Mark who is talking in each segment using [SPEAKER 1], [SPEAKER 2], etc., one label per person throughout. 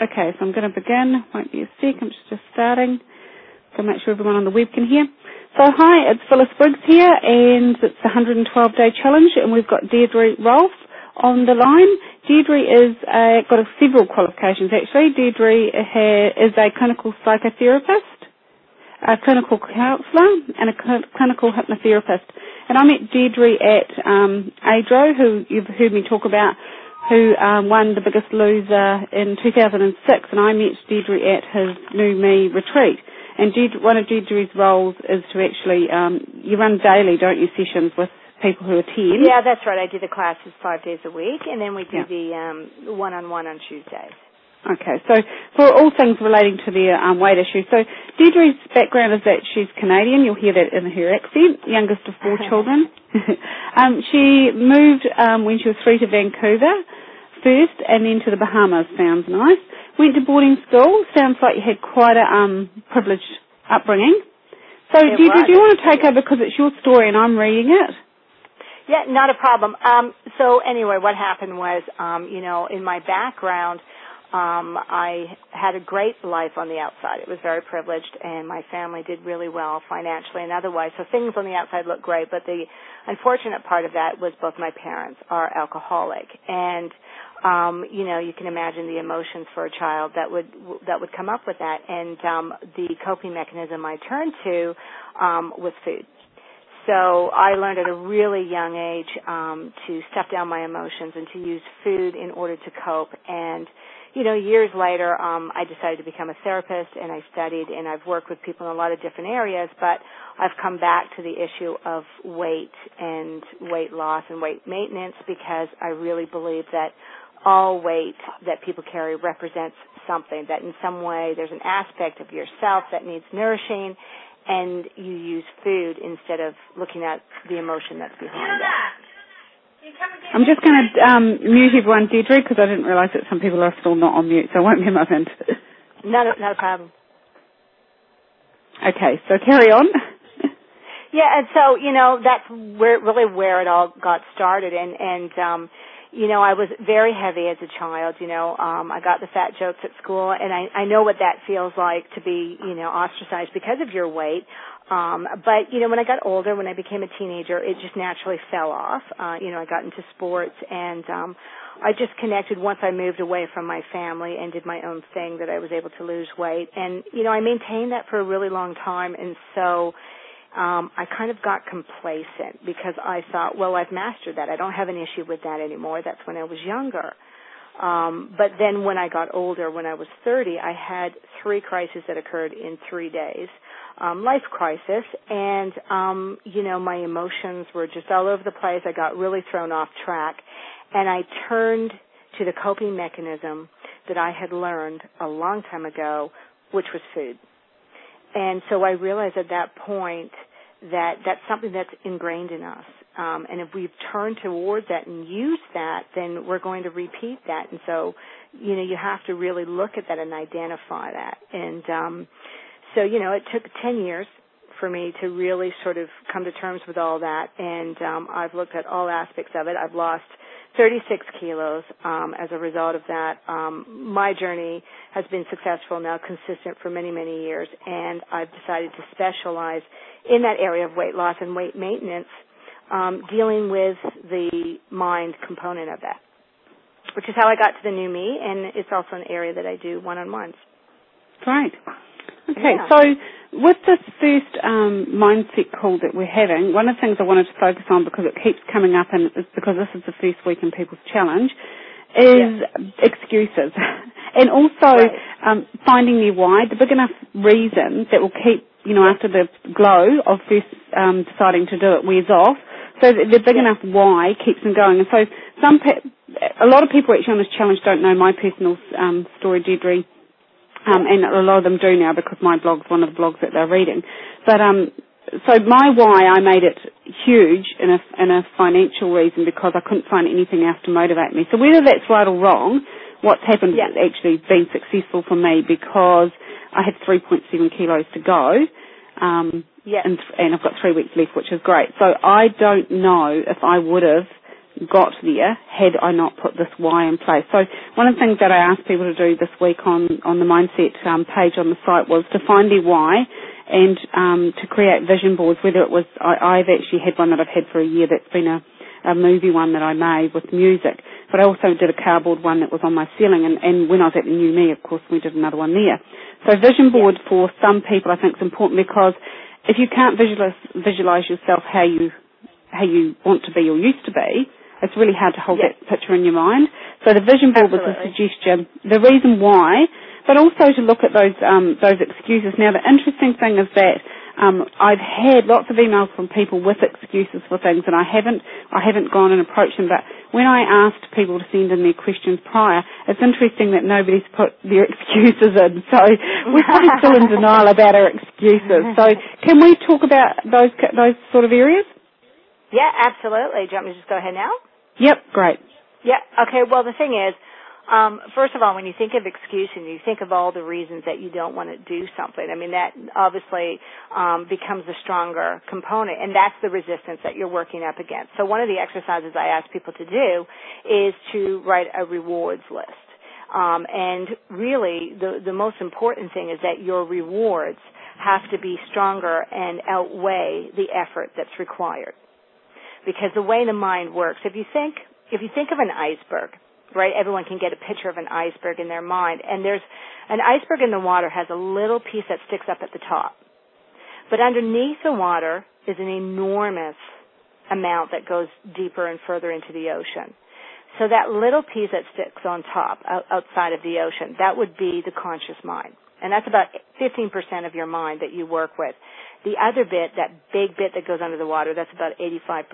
[SPEAKER 1] Okay, so I'm going to begin. Won't be a sec. I'm just starting. So make sure everyone on the web can hear. So hi, it's Phyllis Briggs here, and it's the 112-day challenge, and we've got Deirdre Rolfe on the line. Deirdre is got several qualifications actually. Deirdre is a clinical psychotherapist, a clinical counsellor, and a clinical hypnotherapist. And I met Deirdre at ADRO, who you've heard me talk about, who won the Biggest Loser in 2006, and I met Deirdre at his New Me retreat. And one of Deirdre's roles is to actually, you run daily, don't you, sessions with people who attend?
[SPEAKER 2] Yeah, that's right. I do the classes 5 days a week, and then we do the one-on-one on Tuesdays.
[SPEAKER 1] Okay, so for all things relating to the weight issue, so Deirdre's background is that she's Canadian. You'll hear that in her accent, youngest of 4 children. She moved when she was 3 to Vancouver first, and then to the Bahamas. Sounds nice. Went to boarding school. Sounds like you had quite a privileged upbringing. So Deirdre, do you want to take over because it's your story and I'm reading it?
[SPEAKER 2] Yeah, not a problem. So anyway, what happened was, in my background, I had a great life on the outside. It was very privileged, and my family did really well financially and otherwise. So things on the outside looked great, but the unfortunate part of that was both my parents are alcoholic, and you can imagine the emotions for a child that would come up with that. And the coping mechanism I turned to was food. So I learned at a really young age to stuff down my emotions and to use food in order to cope. And years later, I decided to become a therapist, and I studied, and I've worked with people in a lot of different areas, but I've come back to the issue of weight and weight loss and weight maintenance because I really believe that all weight that people carry represents something, that in some way there's an aspect of yourself that needs nourishing, and you use food instead of looking at the emotion that's behind it.
[SPEAKER 1] I'm just going to mute everyone, Deirdre, because I didn't realise that some people are still not on mute, so I won't mute my hand.
[SPEAKER 2] Not a problem.
[SPEAKER 1] Okay, so carry on.
[SPEAKER 2] Yeah, and so, that's where it all got started, and I was very heavy as a child, I got the fat jokes at school, and I know what that feels like to be, ostracized because of your weight. But, when I got older, when I became a teenager, it just naturally fell off. I got into sports, and I just connected once I moved away from my family and did my own thing that I was able to lose weight. And, I maintained that for a really long time, and so I kind of got complacent because I thought, well, I've mastered that. I don't have an issue with that anymore. That's when I was younger. But then when I got older, when I was 30, I had 3 crises that occurred in 3 days. Life crisis, and, my emotions were just all over the place. I got really thrown off track, and I turned to the coping mechanism that I had learned a long time ago, which was food. And so I realized at that point that that's something that's ingrained in us. And if we've turned towards that and used that, then we're going to repeat that. And so, you have to really look at that and identify that. And so, it took 10 years for me to really sort of come to terms with all that. And I've looked at all aspects of it. I've lost 36 kilos as a result of that. My journey has been successful now, consistent for many, many years, and I've decided to specialize in that area of weight loss and weight maintenance, dealing with the mind component of that, which is how I got to the New Me, and it's also an area that I do one-on-ones.
[SPEAKER 1] Great. Okay, so with this first mindset call that we're having, one of the things I wanted to focus on, because it keeps coming up and it's because this is the first week in People's Challenge, is excuses. And also finding their why, the big enough reason that will keep, after the glow of first deciding to do it wears off, so that the big enough why keeps them going. And so a lot of people actually on this challenge don't know my personal story, Deirdre. And a lot of them do now because my blog's one of the blogs that they're reading. But so my why, I made it huge in a financial reason because I couldn't find anything else to motivate me. So whether that's right or wrong, what's happened has actually been successful for me because I had 3.7 kilos to go, and I've got 3 weeks left, which is great. So I don't know if I would have got there had I not put this why in place. So one of the things that I asked people to do this week on the Mindset page on the site was to find their why and to create vision boards, whether it was, I've actually had one that I've had for a year that's been a movie one that I made with music, but I also did a cardboard one that was on my ceiling, and when I was at the New Me, of course, we did another one there. So vision board for some people I think is important, because if you can't visualize yourself how you want to be or used to be, it's really hard to hold that picture in your mind. So the vision board was a suggestion, the reason why, but also to look at those excuses. Now the interesting thing is that I've had lots of emails from people with excuses for things, and I haven't gone and approached them, but when I asked people to send in their questions prior, it's interesting that nobody's put their excuses in. So we're probably still in denial about our excuses. So can we talk about those sort of areas?
[SPEAKER 2] Yeah, absolutely. Do you want me to just go ahead now?
[SPEAKER 1] Yep, great.
[SPEAKER 2] Yeah, okay. Well, the thing is, first of all, when you think of excuse and you think of all the reasons that you don't want to do something, I mean, that obviously becomes a stronger component, and that's the resistance that you're working up against. So one of the exercises I ask people to do is to write a rewards list. And really, the most important thing is that your rewards have to be stronger and outweigh the effort that's required. Because the way the mind works, if you think of an iceberg, right, everyone can get a picture of an iceberg in their mind, and there's an iceberg in the water has a little piece that sticks up at the top. But underneath the water is an enormous amount that goes deeper and further into the ocean. So that little piece that sticks on top, outside of the ocean, that would be the conscious mind. And that's about 15% of your mind that you work with. The other bit, that big bit that goes under the water, that's about 85%.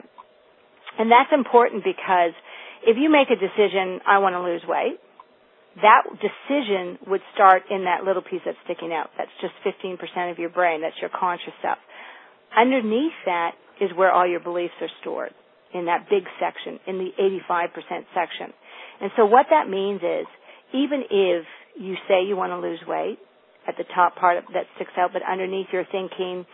[SPEAKER 2] And that's important because if you make a decision, I want to lose weight, that decision would start in that little piece that's sticking out. That's just 15% of your brain. That's your conscious stuff. Underneath that is where all your beliefs are stored, in that big section, in the 85% section. And so what that means is, even if you say you want to lose weight, at the top part that sticks out, but underneath you're thinking,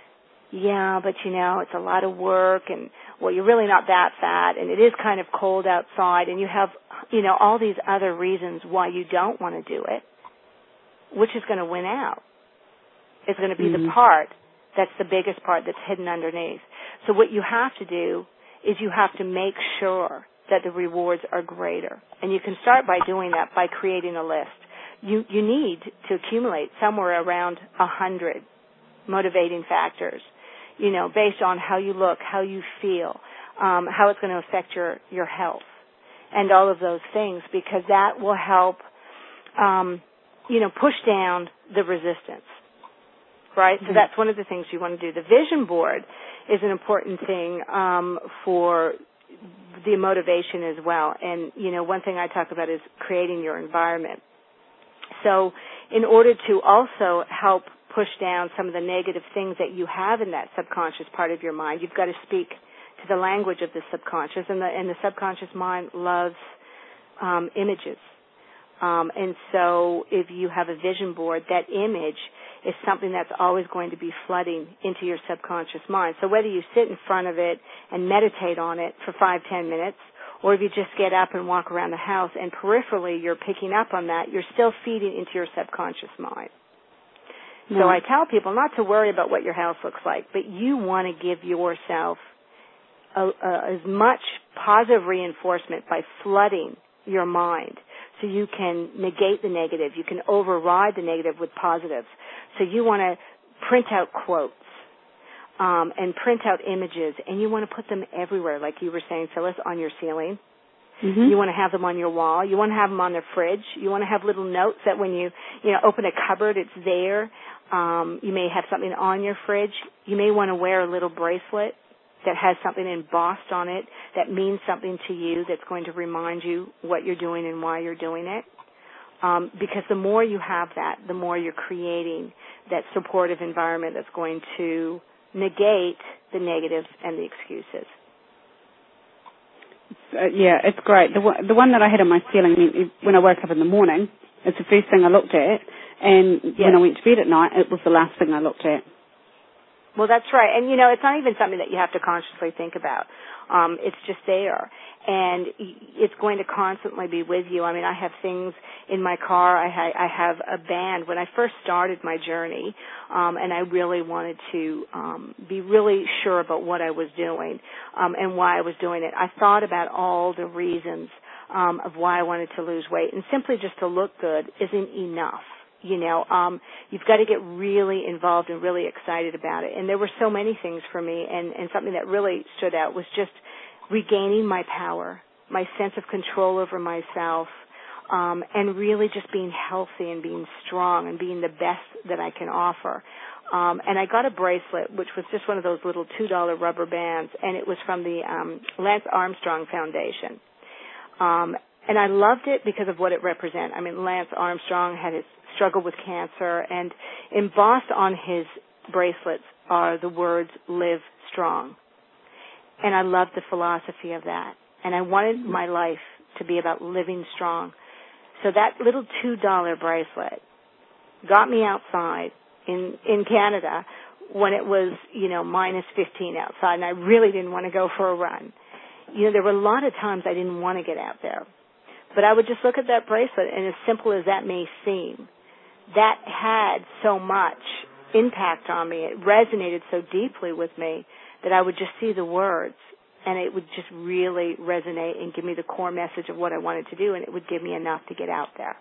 [SPEAKER 2] yeah, but it's a lot of work, and well, you're really not that fat, and it is kind of cold outside, and you have, all these other reasons why you don't want to do it. Which is going to win out? It's going to be the part that's the biggest part that's hidden underneath. So what you have to do is you have to make sure that the rewards are greater. And you can start by doing that by creating a list. You need to accumulate somewhere around 100 motivating factors, based on how you look, how you feel, how it's going to affect your health, and all of those things, because that will help, push down the resistance, right? So that's one of the things you want to do. The vision board is an important thing for the motivation as well. And, one thing I talk about is creating your environment. So in order to also help push down some of the negative things that you have in that subconscious part of your mind, you've got to speak to the language of the subconscious, and the subconscious mind loves images. And so if you have a vision board, that image is something that's always going to be flooding into your subconscious mind. So whether you sit in front of it and meditate on it for 5-10 minutes, or if you just get up and walk around the house and peripherally you're picking up on that, you're still feeding into your subconscious mind. So I tell people not to worry about what your house looks like, but you want to give yourself as much positive reinforcement by flooding your mind, so you can negate the negative. You can override the negative with positives. So you want to print out quotes and print out images, and you want to put them everywhere, like you were saying, Phyllis, on your ceiling. You want to have them on your wall. You want to have them on the fridge. You want to have little notes that when you open a cupboard, it's there. You may have something on your fridge. You may want to wear a little bracelet that has something embossed on it that means something to you, that's going to remind you what you're doing and why you're doing it. Because the more you have that, the more you're creating that supportive environment that's going to negate the negatives and the excuses.
[SPEAKER 1] It's great. The one that I had on my ceiling, when I woke up in the morning, it's the first thing I looked at, and when I went to bed at night, it was the last thing I looked at.
[SPEAKER 2] Well, that's right. And, it's not even something that you have to consciously think about. It's just there. And it's going to constantly be with you. I mean, I have things in my car. I have a band. When I first started my journey, and I really wanted to be really sure about what I was doing and why I was doing it, I thought about all the reasons of why I wanted to lose weight. And simply just to look good isn't enough. You've got to get really involved and really excited about it. And there were so many things for me, and something that really stood out was just regaining my power, my sense of control over myself, and really just being healthy and being strong and being the best that I can offer. And I got a bracelet, which was just one of those little $2 rubber bands, and it was from the Lance Armstrong Foundation. And I loved it because of what it represented. I mean, Lance Armstrong had his struggle with cancer, and embossed on his bracelets are the words, "Live strong." And I loved the philosophy of that. And I wanted my life to be about living strong. So that little $2 bracelet got me outside in Canada when it was, minus 15 outside, and I really didn't want to go for a run. There were a lot of times I didn't want to get out there. But I would just look at that bracelet, and as simple as that may seem, that had so much impact on me. It resonated so deeply with me that I would just see the words, and it would just really resonate and give me the core message of what I wanted to do, and it would give me enough to get out there.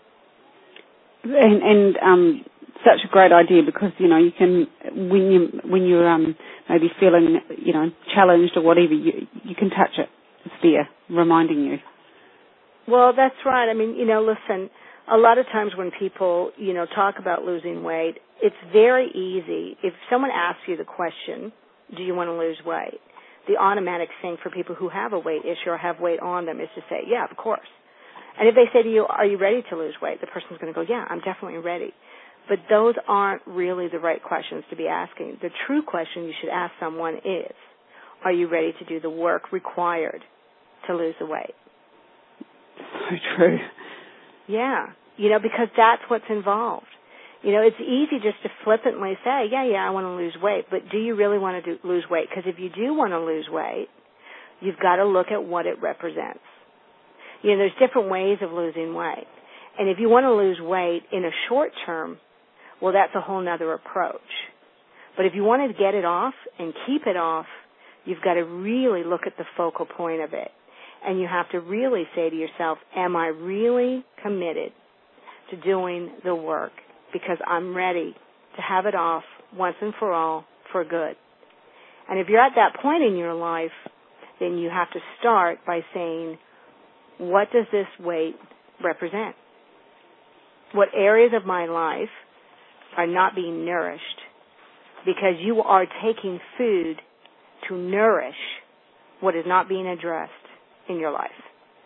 [SPEAKER 1] And such a great idea, because you can, when you're maybe feeling challenged or whatever, you can touch it. It's there, reminding you.
[SPEAKER 2] Well, that's right. I mean, listen, a lot of times when people, talk about losing weight, it's very easy. If someone asks you the question, do you want to lose weight? The automatic thing for people who have a weight issue or have weight on them is to say, yeah, of course. And if they say to you, are you ready to lose weight? The person's going to go, yeah, I'm definitely ready. But those aren't really the right questions to be asking. The true question you should ask someone is, are you ready to do the work required to lose the weight?
[SPEAKER 1] So true.
[SPEAKER 2] Yeah, because that's what's involved. It's easy just to flippantly say, yeah, I want to lose weight, but do you really want to lose weight? Because if you do want to lose weight, you've got to look at what it represents. There's different ways of losing weight. And if you want to lose weight in a short term, well, that's a whole other approach. But if you want to get it off and keep it off, you've got to really look at the focal point of it. And you have to really say to yourself, am I really committed to doing the work? Because I'm ready to have it off once and for all for good. And if you're at that point in your life, then you have to start by saying, what does this weight represent? What areas of my life are not being nourished? Because you are taking food to nourish what is not being addressed in your life.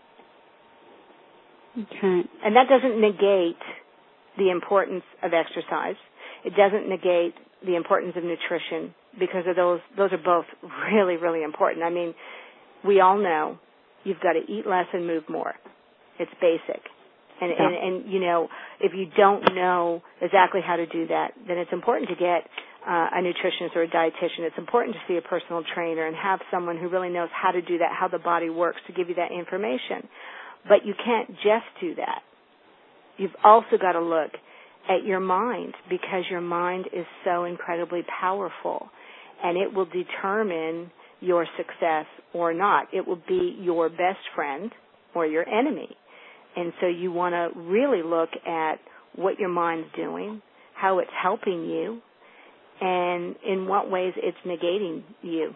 [SPEAKER 1] Okay.
[SPEAKER 2] And that doesn't negate the importance of exercise. It doesn't negate the importance of nutrition, because of those are both really, really important. I mean, we all know you've got to eat less and move more. It's basic. And if you don't know exactly how to do that, then it's important to get a nutritionist or a dietitian. It's important to see a personal trainer and have someone who really knows how to do that, how the body works, to give you that information. But you can't just do that. You've also got to look at your mind, because your mind is so incredibly powerful, and it will determine your success or not. It will be your best friend or your enemy. And so you want to really look at what your mind's doing, how it's helping you, and in what ways it's negating you.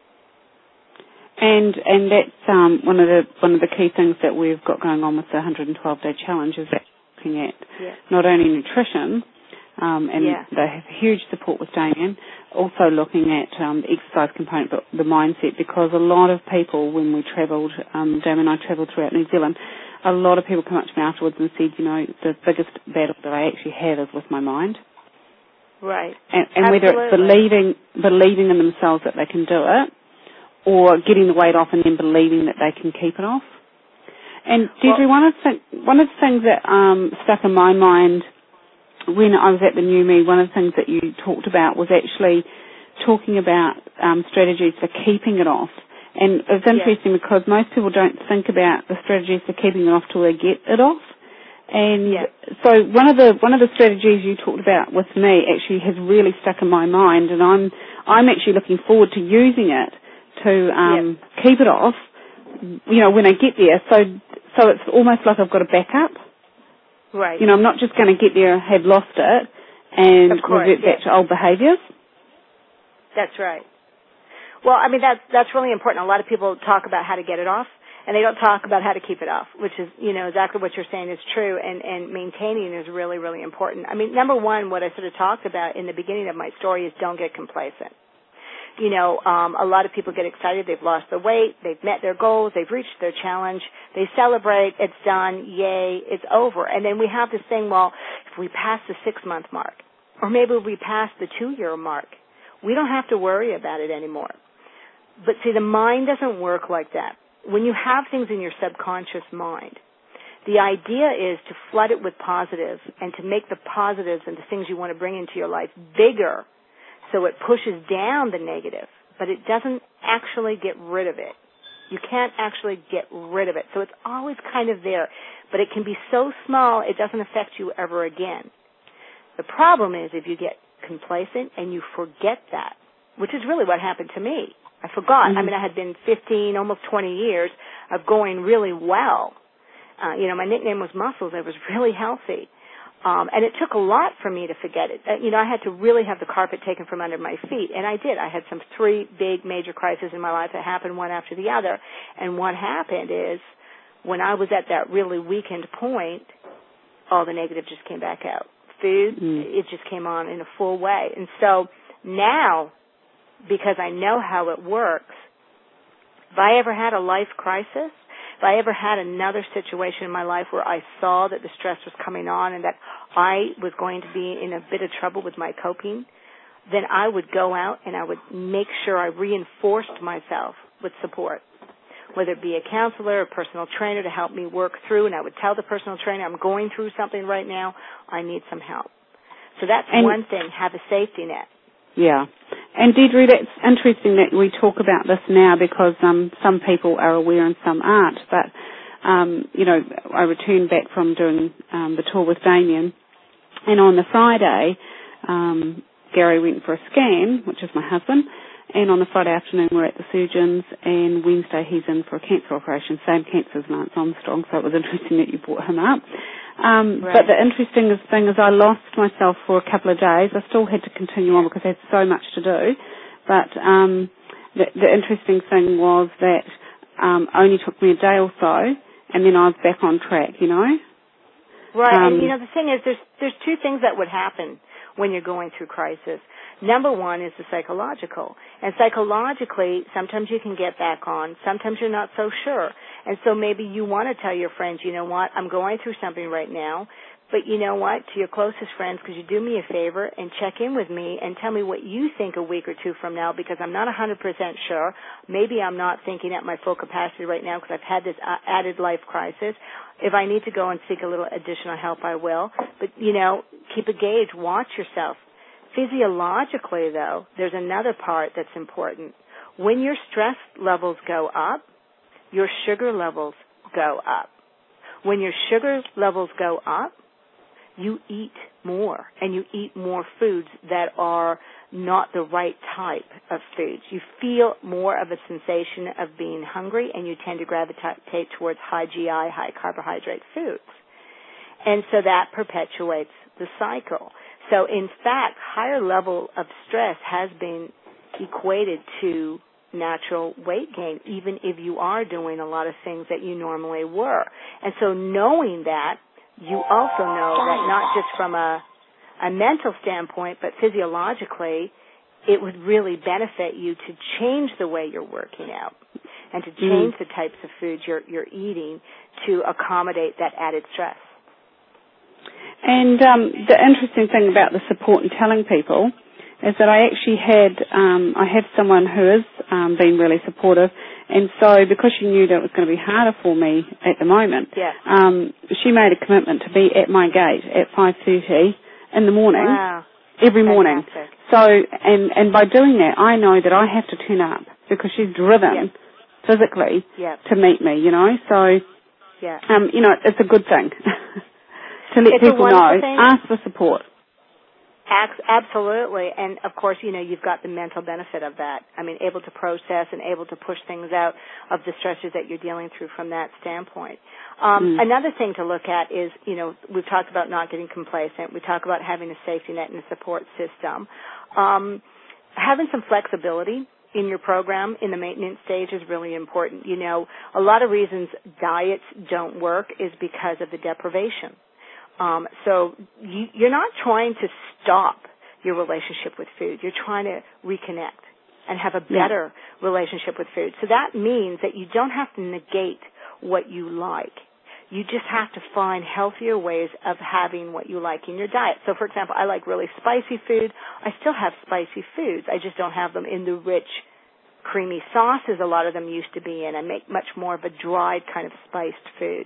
[SPEAKER 1] And that's one of the key things that we've got going on with the 112-day challenge, is that looking at not only nutrition, and they have huge support with Damien, also looking at the exercise component, but the mindset, because a lot of people, when we travelled, Damien and I travelled throughout New Zealand, a lot of people come up to me afterwards and said, the biggest battle that I actually have is with my mind.
[SPEAKER 2] Right.
[SPEAKER 1] And whether it's believing in themselves that they can do it, or getting the weight off and then believing that they can keep it off. And Deirdre, one of the things that stuck in my mind when I was at the New Me, one of the things that you talked about was actually talking about strategies for keeping it off. And it's interesting because most people don't think about the strategies for keeping it off till they get it off. And so one of the strategies you talked about with me actually has really stuck in my mind, and I'm actually looking forward to using it to keep it off, when I get there. So it's almost like I've got a backup.
[SPEAKER 2] Right.
[SPEAKER 1] I'm not just going to get there, have lost it, and revert back to old behaviours.
[SPEAKER 2] That's right. Well, I mean, that's really important. A lot of people talk about how to get it off, and they don't talk about how to keep it off, which is, exactly what you're saying is true, and maintaining is really, really important. I mean, number one, what I sort of talked about in the beginning of my story is don't get complacent. A lot of people get excited. They've lost their weight. They've met their goals. They've reached their challenge. They celebrate. It's done. Yay. It's over. And then we have this thing, well, if we pass the 6-month mark, or maybe we pass the 2-year mark, we don't have to worry about it anymore. But see, the mind doesn't work like that. When you have things in your subconscious mind, the idea is to flood it with positives and to make the positives and the things you want to bring into your life bigger so it pushes down the negative, but it doesn't actually get rid of it. You can't actually get rid of it. So it's always kind of there, but it can be so small it doesn't affect you ever again. The problem is if you get complacent and you forget that, which is really what happened to me. I forgot. Mm-hmm. I mean, I had been 15, almost 20 years of going really well. My nickname was Muscles. I was really healthy. And it took a lot for me to forget it. I had to really have the carpet taken from under my feet, and I did. I had 3 big major crises in my life that happened one after the other. And what happened is when I was at that really weakened point, all the negative just came back out. Food, it just came on in a full way. And so now, because I know how it works, if I ever had a life crisis, if I ever had another situation in my life where I saw that the stress was coming on and that I was going to be in a bit of trouble with my coping, then I would go out and I would make sure I reinforced myself with support, whether it be a counselor, a personal trainer to help me work through, and I would tell the personal trainer, I'm going through something right now, I need some help. So that's one thing, have a safety net.
[SPEAKER 1] Yeah. And Deidre, that's interesting that we talk about this now because some people are aware and some aren't. But, I returned back from doing the tour with Damien, and on the Friday, Gary went for a scan, which is my husband, and on the Friday afternoon we're at the surgeon's, and Wednesday he's in for a cancer operation, same cancer as Lance Armstrong, so it was interesting that you brought him up. Right. But the interesting thing is I lost myself for a couple of days. I still had to continue on because I had so much to do. But the interesting thing was that only took me a day or so, and then I was back on track,
[SPEAKER 2] Right, and the thing is there's 2 things that would happen when you're going through crisis. Number one is the psychological. And psychologically, sometimes you can get back on. Sometimes you're not so sure. And so maybe you want to tell your friends, you know what, I'm going through something right now. But you know what, to your closest friends, could you do me a favor and check in with me and tell me what you think a week or 2 from now, because I'm not 100% sure. Maybe I'm not thinking at my full capacity right now because I've had this added life crisis. If I need to go and seek a little additional help, I will. But, keep a gauge. Watch yourself. Physiologically, though, there's another part that's important. When your stress levels go up, your sugar levels go up. When your sugar levels go up, you eat more, and you eat more foods that are not the right type of foods. You feel more of a sensation of being hungry, and you tend to gravitate towards high GI, high carbohydrate foods. And so that perpetuates the cycle. So, in fact, higher level of stress has been equated to natural weight gain, even if you are doing a lot of things that you normally were. And so knowing that, you also know that not just from a mental standpoint, but physiologically, it would really benefit you to change the way you're working out and to change the types of foods you're eating to accommodate that added stress.
[SPEAKER 1] And the interesting thing about the support and telling people is that I actually I have someone who has been really supportive, and so because she knew that it was going to be harder for me at the moment, she made a commitment to be at my gate at 5:30 in the morning, every morning. So, and by doing that, I know that I have to turn up because she's driven physically to meet me, you know. So, you know, it's a good thing to let people know. Ask for support.
[SPEAKER 2] Absolutely. And, of course, you know, you've got the mental benefit of that. I mean, able to process and able to push things out of the stresses that you're dealing through from that standpoint. Another thing to look at is, you know, we've talked about not getting complacent. We talk about having a safety net and a support system. Having some flexibility in your program in the maintenance stage is really important. You know, a lot of reasons diets don't work is because of the deprivation. So you're not trying to stop your relationship with food. You're trying to reconnect and have a better relationship with food. So that means that you don't have to negate what you like. You just have to find healthier ways of having what you like in your diet. So, for example, I like really spicy food. I still have spicy foods. I just don't have them in the rich, creamy sauces a lot of them used to be in. I make much more of a dried kind of spiced food.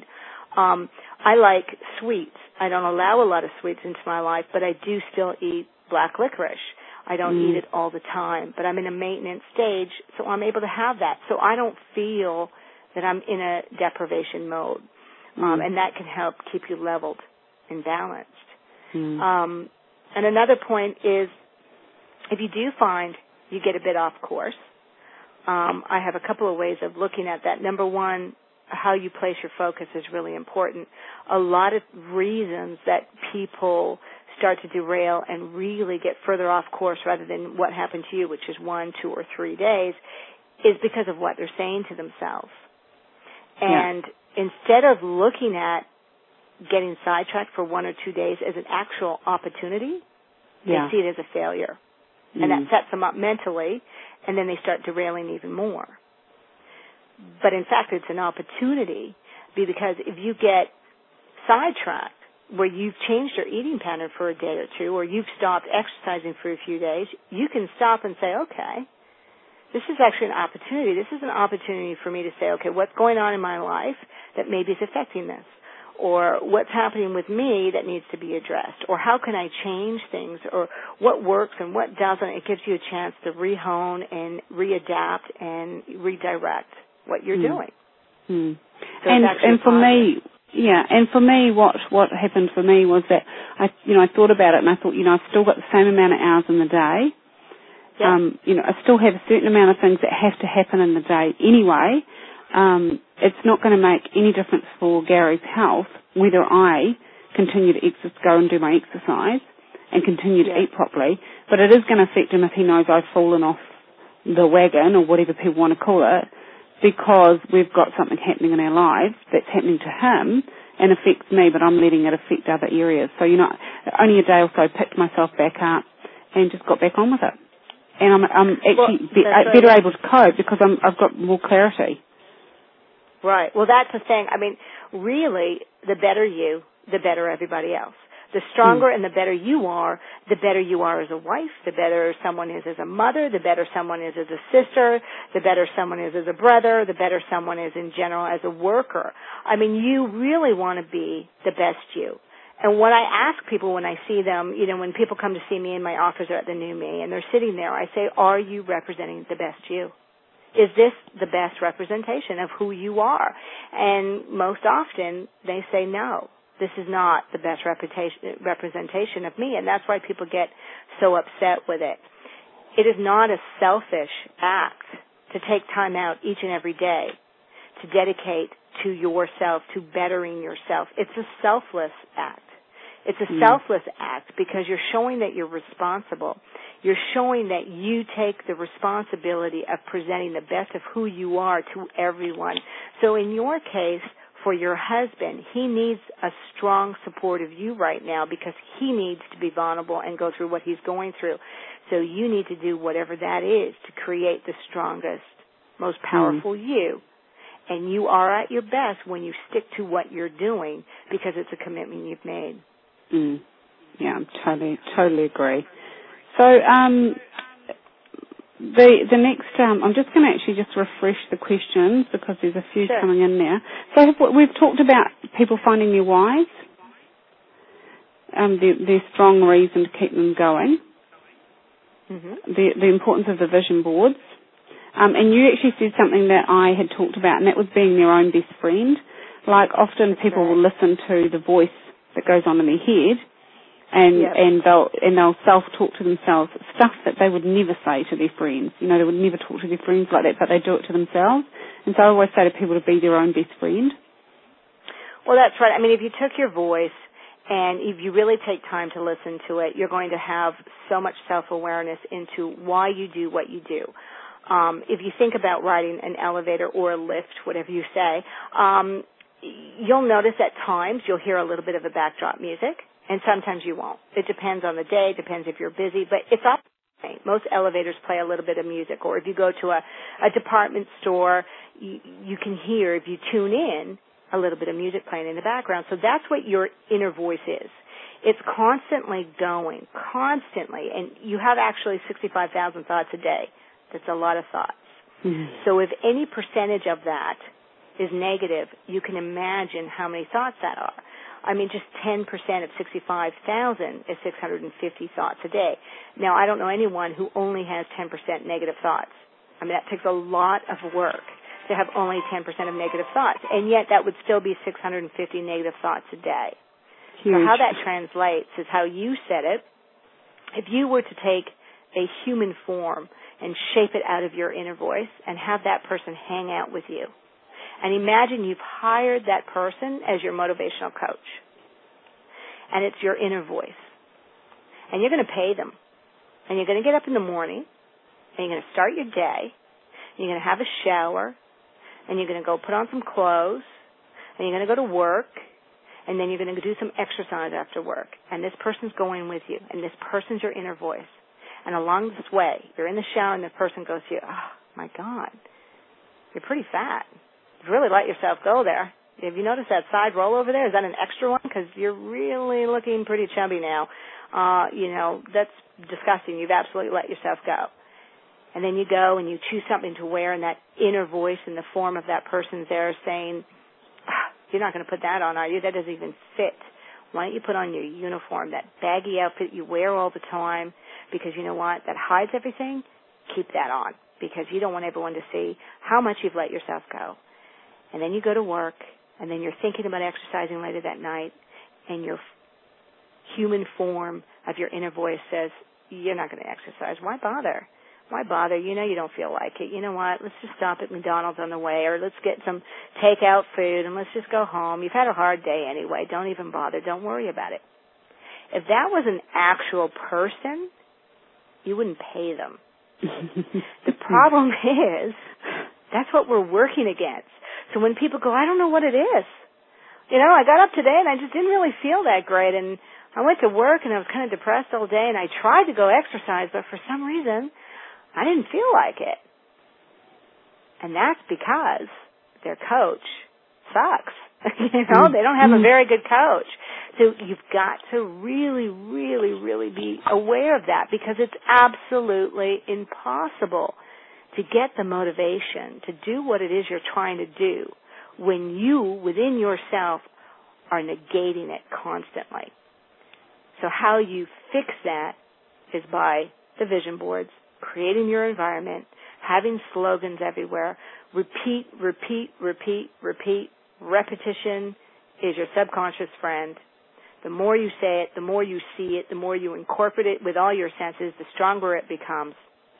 [SPEAKER 2] I like sweets. I don't allow a lot of sweets into my life, but I do still eat black licorice. I don't eat it all the time, but I'm in a maintenance stage, so I'm able to have that. So I don't feel that I'm in a deprivation mode, and that can help keep you leveled and balanced. And another point is, if you do find you get a bit off course, I have a couple of ways of looking at that. Number one, how you place your focus is really important. A lot of reasons that people start to derail and really get further off course rather than what happened to you, which is 1, 2, or 3 days, is because of what they're saying to themselves. And instead of looking at getting sidetracked for 1 or 2 days as an actual opportunity, they see it as a failure. And that sets them up mentally, and then they start derailing even more. But in fact, it's an opportunity because if you get sidetracked where you've changed your eating pattern for a day or two, or you've stopped exercising for a few days, you can stop and say, okay, this is actually an opportunity. This is an opportunity for me to say, okay, what's going on in my life that maybe is affecting this? Or what's happening with me that needs to be addressed? Or how can I change things? Or what works and what doesn't? It gives you a chance to rehone and readapt and redirect what you're doing. So
[SPEAKER 1] and for me, and for me, what happened for me was that I thought about it and I thought, I've still got the same amount of hours in the day. I still have a certain amount of things that have to happen in the day anyway. It's not going to make any difference for Gary's health whether I continue to go and do my exercise and continue to eat properly, but it is going to affect him if he knows I've fallen off the wagon or whatever people want to call it, because we've got something happening in our lives that's happening to him and affects me, but I'm letting it affect other areas. So, only a day or so I picked myself back up and just got back on with it. And I'm actually better able to cope because I've got more clarity.
[SPEAKER 2] Right. Well, that's the thing. I mean, really, the better you, the better everybody else. The stronger and the better you are as a wife, the better someone is as a mother, the better someone is as a sister, the better someone is as a brother, the better someone is in general as a worker. I mean, you really want to be the best you. And what I ask people when I see them, when people come to see me in my office or at the new me and they're sitting there, I say, are you representing the best you? Is this the best representation of who you are? And most often they say no. This is not the best representation of me, and that's why people get so upset with it. It is not a selfish act to take time out each and every day to dedicate to yourself, to bettering yourself. It's a selfless act. It's a selfless act because you're showing that you're responsible. You're showing that you take the responsibility of presenting the best of who you are to everyone. So in your case, for your husband, he needs a strong support of you right now because he needs to be vulnerable and go through what he's going through. So you need to do whatever that is to create the strongest, most powerful you. And you are at your best when you stick to what you're doing because it's a commitment you've made.
[SPEAKER 1] Yeah, totally agree. So the next, I'm just going to actually just refresh the questions because there's a few coming in there. So we've talked about people finding their whys, their strong reason to keep them going. the importance of the vision boards. And you actually said something that I had talked about, and that was being their own best friend. Like, often people will listen to the voice that goes on in their head, and they'll self-talk to themselves, stuff that they would never say to their friends. You know, they would never talk to their friends like that, but they do it to themselves. And so I always say to people to be their own best friend.
[SPEAKER 2] Well, that's right. I mean, if you took your voice and if you really take time to listen to it, you're going to have so much self-awareness into why you do what you do. If you think about riding an elevator or a lift, whatever you say, you'll notice at times you'll hear a little bit of a backdrop music, and sometimes you won't. It depends on the day, depends if you're busy, but it's up. Most elevators play a little bit of music, or if you go to a department store, you can hear, if you tune in, a little bit of music playing in the background. So that's what your inner voice is. It's constantly going, constantly, and you have actually 65,000 thoughts a day. That's a lot of thoughts. Mm-hmm. So if any percentage of that is negative, you can imagine how many thoughts that are. I mean, just 10% of 65,000 is 650 thoughts a day. Now, I don't know anyone who only has 10% negative thoughts. I mean, that takes a lot of work to have only 10% of negative thoughts, and yet that would still be 650 negative thoughts a day. Huge. So how that translates is how you said it. If you were to take a human form and shape it out of your inner voice and have that person hang out with you, and imagine you've hired that person as your motivational coach, and it's your inner voice, and you're going to pay them, and you're going to get up in the morning, and you're going to start your day, and you're going to have a shower, and you're going to go put on some clothes, and you're going to go to work, and then you're going to do some exercise after work, and this person's going with you, and this person's your inner voice. And along this way, you're in the shower, and the person goes to you, oh, my God, you're pretty fat. You've really let yourself go there. Have you noticed that side roll over there? Is that an extra one? Because you're really looking pretty chubby now. That's disgusting. You've absolutely let yourself go. And then you go and you choose something to wear, and that inner voice in the form of that person's there saying, you're not going to put that on, are you? That doesn't even fit. Why don't you put on your uniform, that baggy outfit you wear all the time, because you know what? That hides everything. Keep that on, because you don't want everyone to see how much you've let yourself go. And then you go to work, and then you're thinking about exercising later that night, and your human form of your inner voice says, you're not going to exercise. Why bother? Why bother? You know you don't feel like it. You know what? Let's just stop at McDonald's on the way, or let's get some takeout food, and let's just go home. You've had a hard day anyway. Don't even bother. Don't worry about it. If that was an actual person, you wouldn't pay them. The problem is that's what we're working against. So when people go, I don't know what it is. I got up today and I just didn't really feel that great, and I went to work and I was kind of depressed all day, and I tried to go exercise, but for some reason I didn't feel like it. And that's because their coach sucks. They don't have a very good coach. So you've got to really, really, really be aware of that, because it's absolutely impossible to get the motivation to do what it is you're trying to do when you, within yourself, are negating it constantly. So how you fix that is by the vision boards, creating your environment, having slogans everywhere, repeat, repeat, repeat, repeat. Repetition is your subconscious friend. The more you say it, the more you see it, the more you incorporate it with all your senses, the stronger it becomes.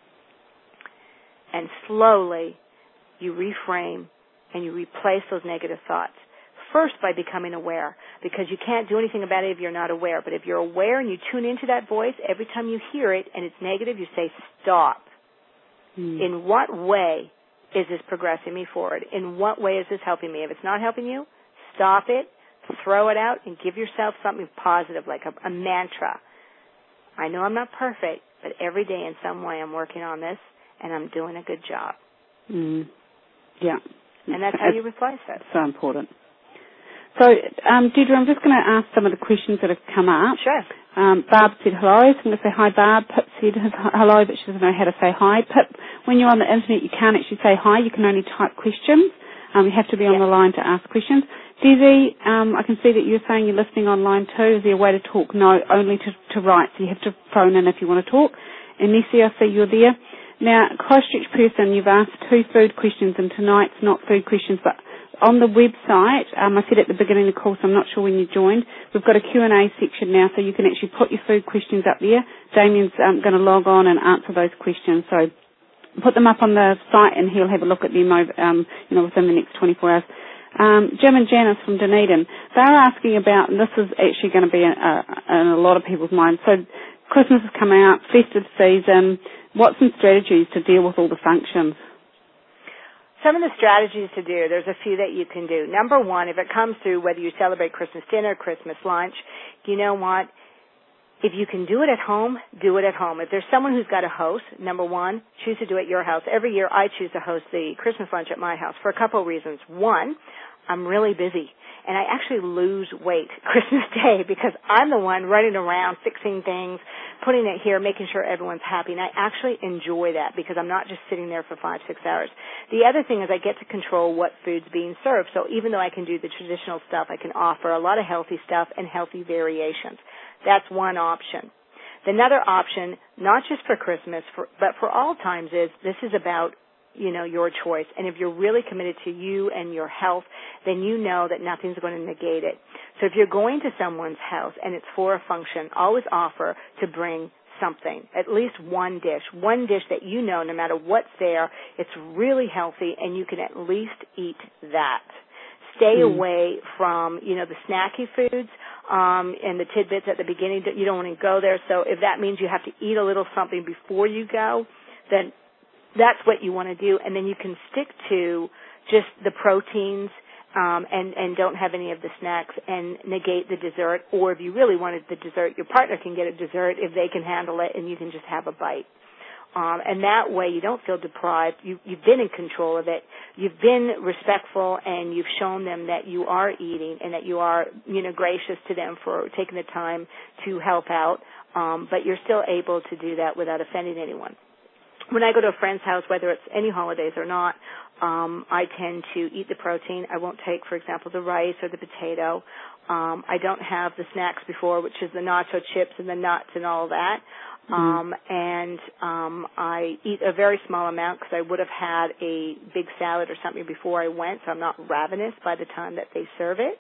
[SPEAKER 2] And slowly you reframe and you replace those negative thoughts. First, by becoming aware, because you can't do anything about it if you're not aware. But if you're aware and you tune into that voice, every time you hear it and it's negative, you say, stop. In what way is this progressing me forward? In what way is this helping me? If it's not helping you, stop it, throw it out, and give yourself something positive, like a mantra. I know I'm not perfect, but every day in some way I'm working on this, and I'm doing a good job.
[SPEAKER 1] Yeah.
[SPEAKER 2] And that's how you replace it.
[SPEAKER 1] So important. So, Deidre, I'm just going to ask some of the questions that have come up.
[SPEAKER 2] Sure.
[SPEAKER 1] Barb said hello, so I'm going to say hi, Barb. Pip said hello, but she doesn't know how to say hi. Pip, when you're on the internet, you can't actually say hi. You can only type questions. You have to be on the line to ask questions. Desi, I can see that you're saying you're listening online too. Is there a way to talk? No, only to write. So you have to phone in if you want to talk. And Nessie, I see you're there. Now, Christchurch person, you've asked 2 food questions, and tonight's not food questions, but on the website, I said at the beginning of the call, so I'm not sure when you joined, we've got a Q&A section now, so you can actually put your food questions up there. Damien's going to log on and answer those questions, so put them up on the site and he'll have a look at them over, within the next 24 hours. Jim and Janice from Dunedin, they're asking about, and this is actually going to be in a lot of people's minds, so Christmas is coming up, festive season, what's some strategies to deal with all the functions?
[SPEAKER 2] Some of the strategies to do, there's a few that you can do. Number one, if it comes to whether you celebrate Christmas dinner, Christmas lunch, you know what? If you can do it at home, do it at home. If there's someone who's got a host, number one, choose to do it at your house. Every year I choose to host the Christmas lunch at my house for a couple of reasons. One, I'm really busy, and I actually lose weight Christmas Day because I'm the one running around fixing things, putting it here, making sure everyone's happy, and I actually enjoy that because I'm not just sitting there for 5-6 hours. The other thing is I get to control what food's being served, so even though I can do the traditional stuff, I can offer a lot of healthy stuff and healthy variations. That's one option. Another option, not just for Christmas, but for all times, is this is about your choice. And if you're really committed to you and your health, then you know that nothing's going to negate it. So if you're going to someone's house and it's for a function, always offer to bring something, at least one dish that you know no matter what's there, it's really healthy and you can at least eat that. Stay away from, the snacky foods and the tidbits at the beginning. You don't want to go there. So if that means you have to eat a little something before you go, then that's what you want to do, and then you can stick to just the proteins and don't have any of the snacks and negate the dessert. Or if you really wanted the dessert, your partner can get a dessert if they can handle it, and you can just have a bite. And that way you don't feel deprived. You've been in control of it. You've been respectful, and you've shown them that you are eating and that you are, gracious to them for taking the time to help out. But you're still able to do that without offending anyone. When I go to a friend's house, whether it's any holidays or not, I tend to eat the protein. I won't take, for example, the rice or the potato. I don't have the snacks before, which is the nacho chips and the nuts and all that. I eat a very small amount because I would have had a big salad or something before I went, so I'm not ravenous by the time that they serve it.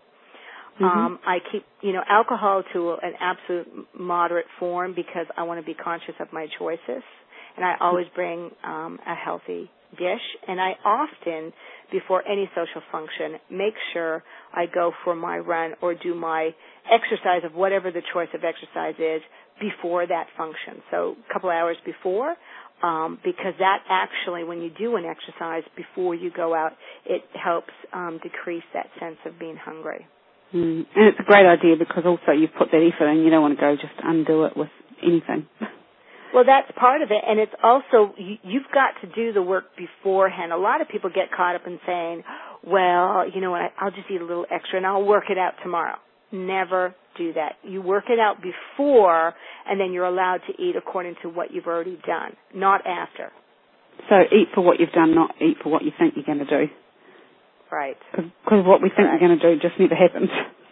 [SPEAKER 2] I keep, alcohol to an absolute moderate form because I want to be conscious of my choices. And I always bring a healthy dish. And I often, before any social function, make sure I go for my run or do my exercise of whatever the choice of exercise is before that function. So a couple hours before, because that actually, when you do an exercise before you go out, it helps decrease that sense of being hungry.
[SPEAKER 1] And it's a great idea because also you've put that effort in. You don't want to go just undo it with anything.
[SPEAKER 2] Well, that's part of it, and it's also, you've got to do the work beforehand. A lot of people get caught up in saying, well, you know what, I'll just eat a little extra and I'll work it out tomorrow. Never do that. You work it out before, and then you're allowed to eat according to what you've already done, not after.
[SPEAKER 1] So eat for what you've done, not eat for what you think you're going to do.
[SPEAKER 2] Right.
[SPEAKER 1] Because what we think we're going to do just never happens.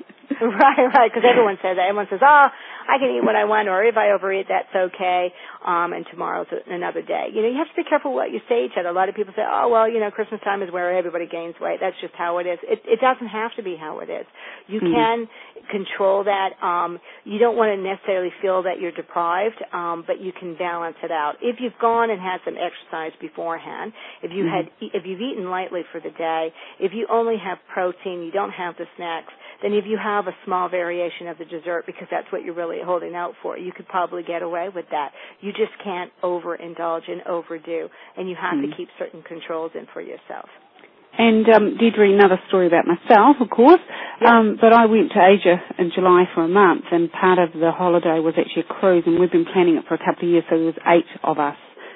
[SPEAKER 2] Right, because everyone says that. Everyone says, I can eat what I want, or if I overeat, that's okay, and tomorrow's another day. You have to be careful what you say to each other. A lot of people say, Christmas time is where everybody gains weight. That's just how it is. It doesn't have to be how it is. You can control that. You don't want to necessarily feel that you're deprived, but you can balance it out. If you've gone and had some exercise beforehand, if you've eaten lightly for the day, if you only have protein, you don't have the snacks, then if you have a small variation of the dessert, because that's what you're really holding out for, you could probably get away with that. You just can't overindulge and overdo, and you have to keep certain controls in for yourself.
[SPEAKER 1] And Deirdre, another story about myself, of course, but I went to Asia in July for a month, and part of the holiday was actually a cruise, and we've been planning it for a couple of years, so there was 8 of us.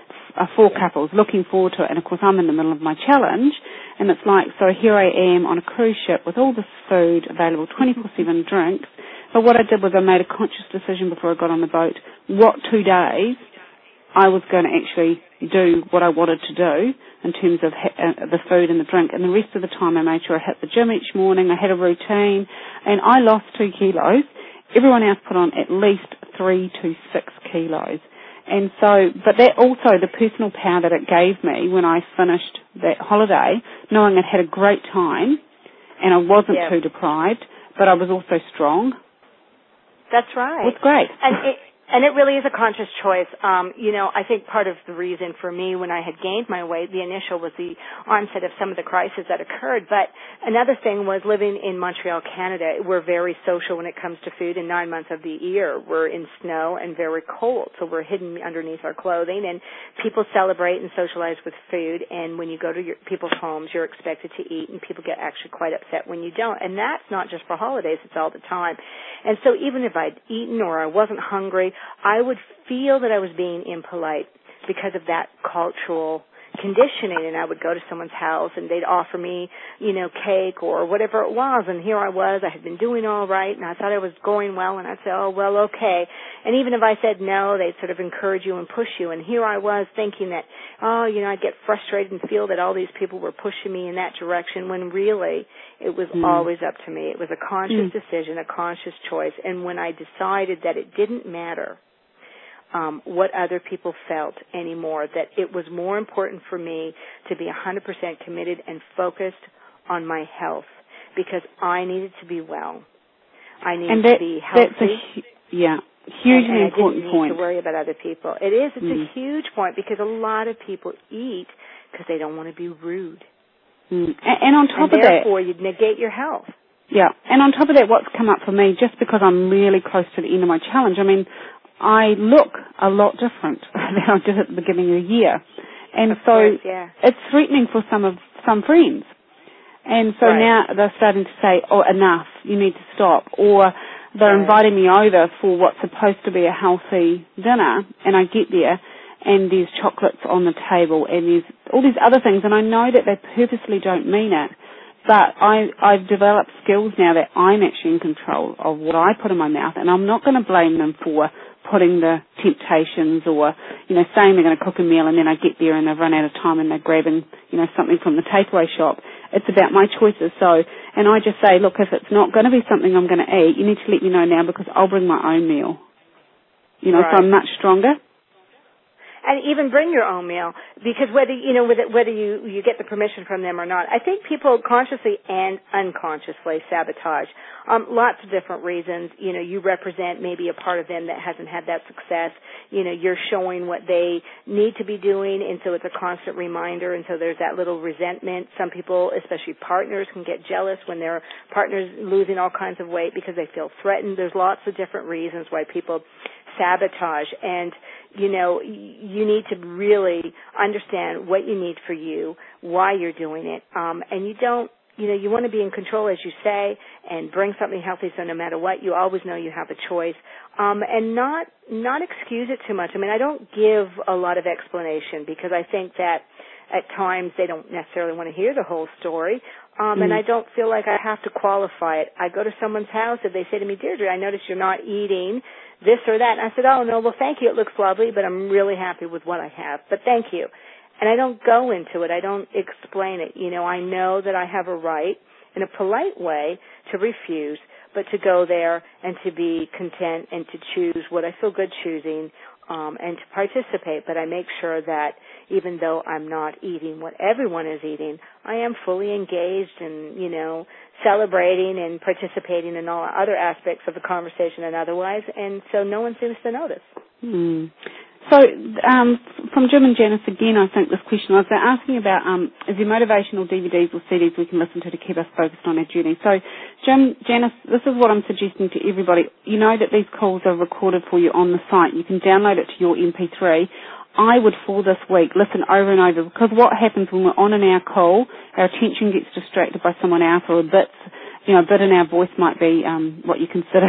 [SPEAKER 1] 4 couples looking forward to it, and of course I'm in the middle of my challenge, and it's like, so here I am on a cruise ship with all this food available, 24/7 drinks, but what I did was I made a conscious decision before I got on the boat, what 2 days I was going to actually do what I wanted to do in terms of the food and the drink, and the rest of the time I made sure I hit the gym each morning, I had a routine, and I lost 2 kilos. Everyone else put on at least 3 to 6 kilos. And so, but that also, the personal power that it gave me when I finished that holiday, knowing I'd had a great time and I wasn't too deprived, but I was also strong.
[SPEAKER 2] That's right.
[SPEAKER 1] It was great.
[SPEAKER 2] And it really is a conscious choice. I think part of the reason for me when I had gained my weight, the initial was the onset of some of the crises that occurred. But another thing was living in Montreal, Canada. We're very social when it comes to food, and 9 months of the year we're in snow and very cold, so we're hidden underneath our clothing. And people celebrate and socialize with food. And when you go to people's homes, you're expected to eat, and people get actually quite upset when you don't. And that's not just for holidays; it's all the time. And so even if I'd eaten or I wasn't hungry, I would feel that I was being impolite because of that cultural conditioning, and I would go to someone's house and they'd offer me, cake or whatever it was, and here I was, I had been doing all right, and I thought I was going well, and I'd say, oh, well, okay. And even if I said no, they'd sort of encourage you and push you, and here I was thinking that, I'd get frustrated and feel that all these people were pushing me in that direction, when really it was always up to me. It was a conscious decision, a conscious choice, and when I decided that it didn't matter what other people felt anymore, that it was more important for me to be 100% committed and focused on my health because I needed to be well. I needed to be healthy.
[SPEAKER 1] That's hugely important
[SPEAKER 2] point. I didn't
[SPEAKER 1] point.
[SPEAKER 2] need to worry about other people. It is. It's a huge point because a lot of people eat because they don't want to be rude.
[SPEAKER 1] And on top of that,
[SPEAKER 2] therefore you negate your health.
[SPEAKER 1] Yeah, and on top of that, what's come up for me, just because I'm really close to the end of my challenge, I look a lot different than I did at the beginning of the year. And
[SPEAKER 2] of course,
[SPEAKER 1] it's threatening for some friends. And so now they're starting to say, oh, enough, you need to stop. Or they're inviting me over for what's supposed to be a healthy dinner, and I get there, and there's chocolates on the table, and there's all these other things, and I know that they purposely don't mean it. But I've developed skills now that I'm actually in control of what I put in my mouth, and I'm not going to blame them for putting the temptations or, saying they're going to cook a meal and then I get there and they've run out of time and they're grabbing, something from the takeaway shop. It's about my choices. So, and I just say, look, if it's not going to be something I'm going to eat, you need to let me know now because I'll bring my own meal. So I'm much stronger.
[SPEAKER 2] And even bring your own meal, because whether you get the permission from them or not, I think people consciously and unconsciously sabotage. Lots of different reasons. You represent maybe a part of them that hasn't had that success. You're showing what they need to be doing, and so it's a constant reminder, and so there's that little resentment. Some people, especially partners, can get jealous when their partner's losing all kinds of weight because they feel threatened. There's lots of different reasons why people sabotage, and you need to really understand what you need for you, why you're doing it, and you want to be in control, as you say, and bring something healthy, so no matter what, you always know you have a choice, and not excuse it too much. I don't give a lot of explanation because I think that at times they don't necessarily want to hear the whole story, and I don't feel like I have to qualify it. I go to someone's house and they say to me, Deirdre, I noticed you're not eating this or that. And I said, oh, no, well, thank you. It looks lovely, but I'm really happy with what I have. But thank you. And I don't go into it. I don't explain it. I know that I have a right in a polite way to refuse, but to go there and to be content and to choose what I feel good choosing and to participate. But I make sure that even though I'm not eating what everyone is eating, I am fully engaged and, celebrating and participating in all other aspects of the conversation and otherwise, and so no one seems to notice.
[SPEAKER 1] So from Jim and Janice again, I think this question was, they're asking about is there motivational DVDs or CDs we can listen to keep us focused on our journey. So Jim, Janice, this is what I'm suggesting to everybody. You know that these calls are recorded for you on the site. You can download it to your MP3. I would, for this week, listen over and over, because what happens when we're on an hour call, our attention gets distracted by someone else, or a bit in our voice might be what you consider,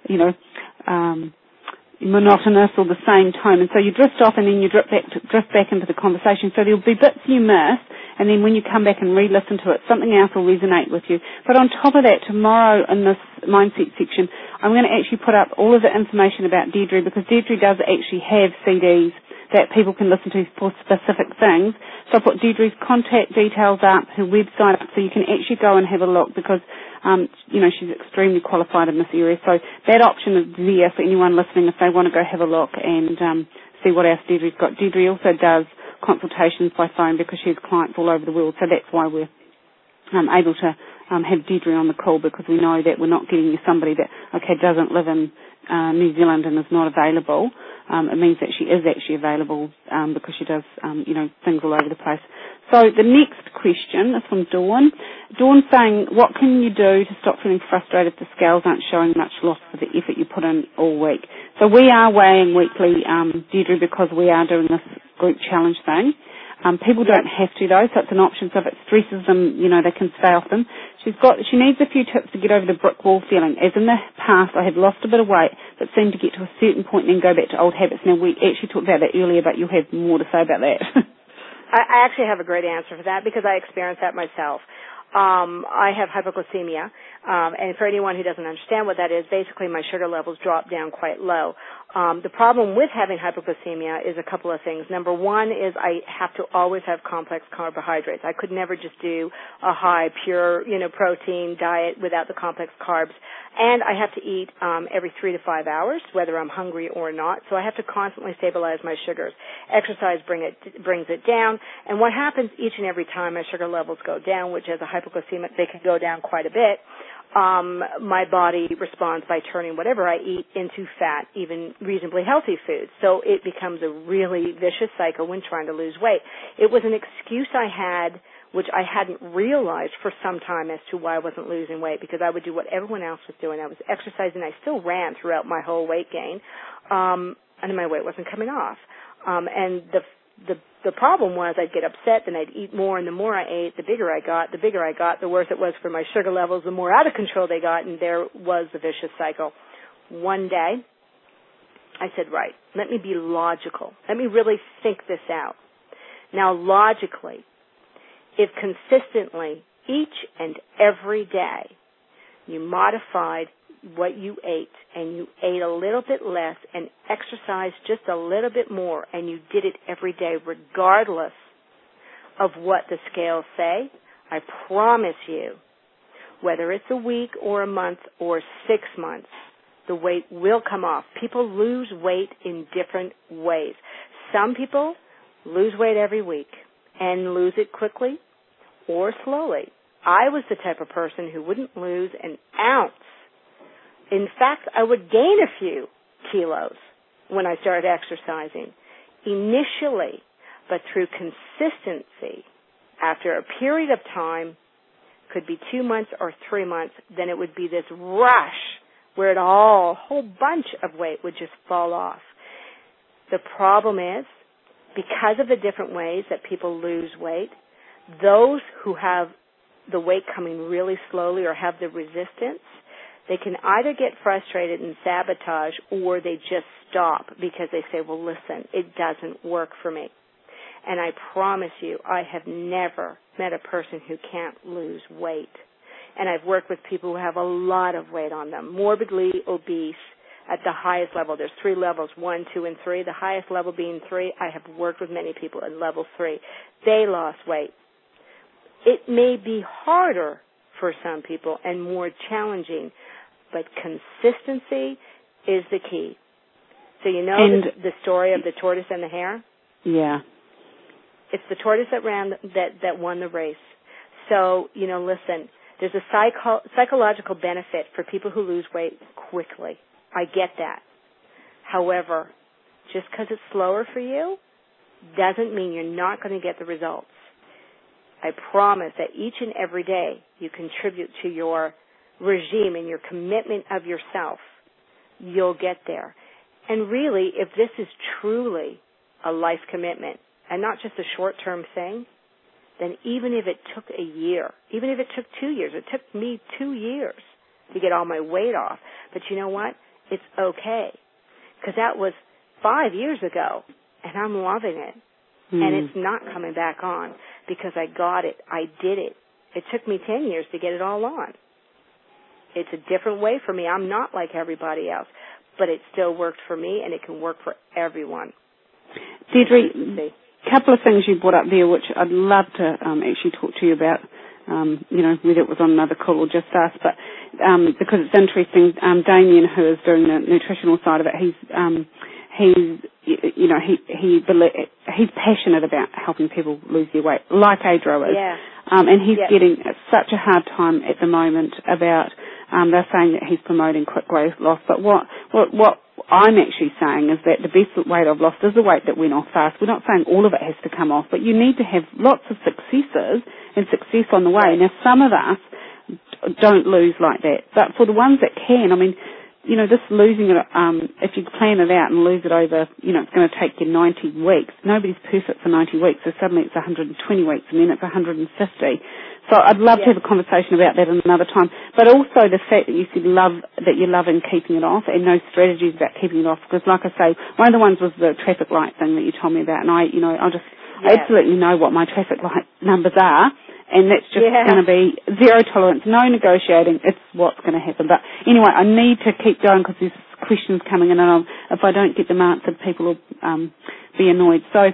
[SPEAKER 1] monotonous or the same tone, and so you drift off and then you drift back into the conversation. So there'll be bits you miss, and then when you come back and re-listen to it, something else will resonate with you. But on top of that, tomorrow in this mindset section, I'm going to actually put up all of the information about Deirdre, because Deirdre does actually have CDs that people can listen to for specific things. So I put Deirdre's contact details up, her website up, so you can actually go and have a look, because she's extremely qualified in this area. So that option is there for anyone listening if they want to go have a look and see what else Deirdre's got. Deirdre also does consultations by phone because she has clients all over the world, so that's why we're able to have Deirdre on the call, because we know that we're not getting you somebody that, doesn't live in New Zealand and is not available. It means that she is actually available because she does, things all over the place. So the next question is from Dawn. Dawn's saying, what can you do to stop feeling frustrated if the scales aren't showing much loss for the effort you put in all week? So we are weighing weekly, Deirdre, because we are doing this group challenge thing. People don't have to, though, so it's an option. So if it stresses them, they can stay off them. She needs a few tips to get over the brick wall feeling. As in the past, I had lost a bit of weight, but seemed to get to a certain point and then go back to old habits. Now, we actually talked about that earlier, but you'll have more to say about that.
[SPEAKER 2] I actually have a great answer for that because I experienced that myself. I have hypoglycemia, and for anyone who doesn't understand what that is, basically my sugar levels drop down quite low. The problem with having hypoglycemia is a couple of things. Number one is I have to always have complex carbohydrates. I could never just do a high, pure, protein diet without the complex carbs. And I have to eat every 3 to 5 hours, whether I'm hungry or not. So I have to constantly stabilize my sugars. Exercise brings it down. And what happens each and every time my sugar levels go down, which as a hypoglycemic, they can go down quite a bit, my body responds by turning whatever I eat into fat, even reasonably healthy foods. So it becomes a really vicious cycle when trying to lose weight. It was an excuse I had, which I hadn't realized for some time as to why I wasn't losing weight, because I would do what everyone else was doing. I was exercising. I still ran throughout my whole weight gain, and my weight wasn't coming off. And the problem was I'd get upset, then I'd eat more, and the more I ate, the bigger I got, the worse it was for my sugar levels, the more out of control they got, and there was the vicious cycle. One day, I said, right, let me be logical. Let me really think this out. Now, logically, if consistently, each and every day, you modified what you ate and you ate a little bit less and exercised just a little bit more and you did it every day regardless of what the scales say, I promise you, whether it's a week or a month or 6 months, the weight will come off. People lose weight in different ways. Some people lose weight every week and lose it quickly or slowly. I was the type of person who wouldn't lose an ounce. In fact, I would gain a few kilos when I started exercising initially, but through consistency, after a period of time, could be 2 months or 3 months, then it would be this rush where a whole bunch of weight would just fall off. The problem is, because of the different ways that people lose weight, those who have the weight coming really slowly or have the resistance, they can either get frustrated and sabotage or they just stop because they say, well, listen, it doesn't work for me. And I promise you, I have never met a person who can't lose weight. And I've worked with people who have a lot of weight on them, morbidly obese at the highest level. There's 3 levels, 1, 2, and 3. The highest level being 3. I have worked with many people at level 3. They lost weight. It may be harder for some people and more challenging, but consistency is the key. So you know the story of the tortoise and the hare?
[SPEAKER 1] Yeah.
[SPEAKER 2] It's the tortoise that won the race. So, listen, there's a psychological benefit for people who lose weight quickly. I get that. However, just because it's slower for you doesn't mean you're not going to get the results. I promise that each and every day you contribute to your regime and your commitment of yourself, you'll get there. And really, if this is truly a life commitment and not just a short-term thing, then even if it took a year, even if it took 2 years, it took me 2 years to get all my weight off. But you know what? It's okay. Because that was 5 years ago, and I'm loving it. And it's not coming back on because I got it. I did it. It took me 10 years to get it all on. It's a different way for me. I'm not like everybody else, but it still worked for me, and it can work for everyone.
[SPEAKER 1] Deirdre, a couple of things you brought up there, which I'd love to actually talk to you about, whether it was on another call or just us, but because it's interesting, Damien, who is doing the nutritional side of it, he's passionate about helping people lose their weight, like Adro is.
[SPEAKER 2] Yeah.
[SPEAKER 1] And he's getting such a hard time at the moment about, they're saying that he's promoting quick weight loss, but what I'm actually saying is that the best weight I've lost is the weight that went off fast. We're not saying all of it has to come off, but you need to have lots of successes and success on the way. Now, some of us don't lose like that, but for the ones that can, I mean, this losing it, if you plan it out and lose it over, it's going to take you 90 weeks. Nobody's perfect for 90 weeks, so suddenly it's 120 weeks and then it's 150. So I'd love to have a conversation about that another time. But also the fact that you said you're loving keeping it off and no strategies about keeping it off, because like I say, one of the ones was the traffic light thing that you told me about, and I absolutely know what my traffic light numbers are. And that's just going to be zero tolerance, no negotiating. It's what's going to happen. But anyway, I need to keep going because there's questions coming in, and if I don't get them answered, people will be annoyed. So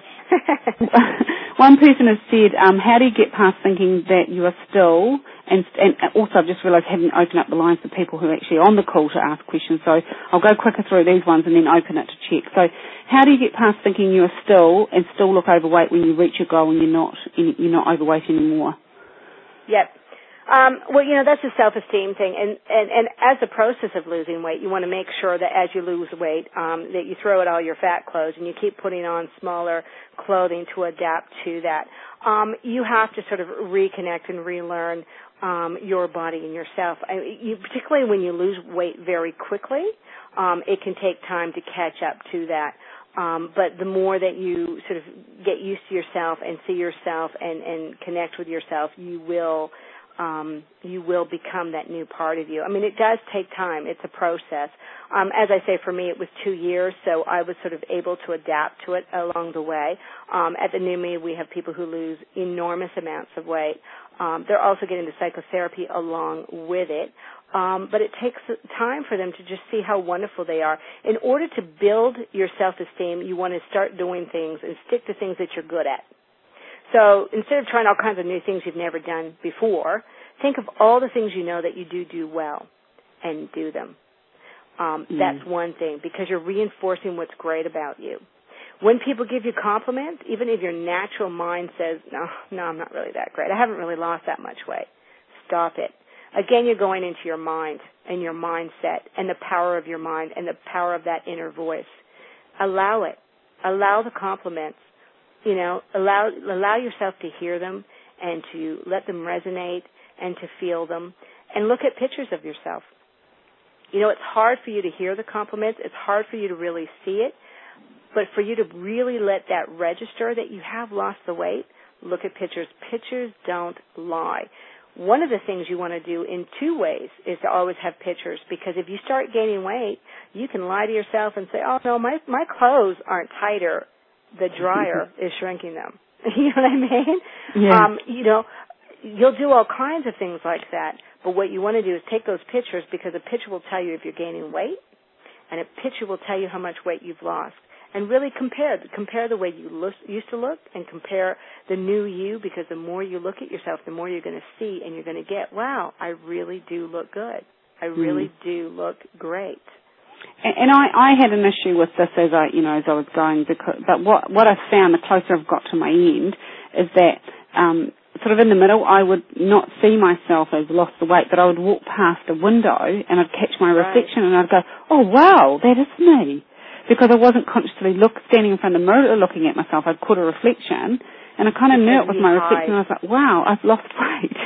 [SPEAKER 1] one person has said, how do you get past thinking that you are still, and also I've just realised I haven't opened up the lines for people who are actually on the call to ask questions, so I'll go quicker through these ones and then open it to check. So how do you get past thinking you are still and still look overweight when you reach your goal and you're not overweight anymore?
[SPEAKER 2] Yep. Well, that's a self-esteem thing, and as a process of losing weight, you want to make sure that as you lose weight, that you throw out all your fat clothes and you keep putting on smaller clothing to adapt to that. You have to sort of reconnect and relearn your body and yourself. Particularly when you lose weight very quickly, it can take time to catch up to that. But the more that you sort of get used to yourself and see yourself and connect with yourself, you will become that new part of you. I mean, it does take time. It's a process. As I say, for me, it was 2 years, so I was sort of able to adapt to it along the way. At the New Me, we have people who lose enormous amounts of weight. They're also getting the psychotherapy along with it. But it takes time for them to just see how wonderful they are. In order to build your self-esteem, you want to start doing things and stick to things that you're good at. So instead of trying all kinds of new things you've never done before, think of all the things you know that you do well and do them. That's one thing, because you're reinforcing what's great about you. When people give you compliments, even if your natural mind says, no, I'm not really that great, I haven't really lost that much weight, stop it. Again, you're going into your mind and your mindset and the power of your mind and the power of that inner voice. Allow it. Allow the compliments. Allow yourself to hear them and to let them resonate and to feel them. And look at pictures of yourself. It's hard for you to hear the compliments. It's hard for you to really see it. But for you to really let that register that you have lost the weight, look at pictures. Pictures don't lie. One of the things you want to do in 2 ways is to always have pictures, because if you start gaining weight, you can lie to yourself and say, oh, no, my clothes aren't tighter. The dryer is shrinking them. You know what I mean? Yeah. You'll do all kinds of things like that. But what you want to do is take those pictures, because a picture will tell you if you're gaining weight, and a picture will tell you how much weight you've lost. And really compare the way you used to look and compare the new you, because the more you look at yourself, the more you're going to see and you're going to get, wow, I really do look good. I really do look great.
[SPEAKER 1] And I had an issue with this as I was going, but what I found the closer I've got to my end is that sort of in the middle I would not see myself as lost the weight, but I would walk past a window and I'd catch my reflection and I'd go, oh wow, that is me. Because I wasn't consciously standing in front of the mirror looking at myself. I'd caught a reflection, and I kind of knew it was my reflection. I was like, wow, I've lost weight,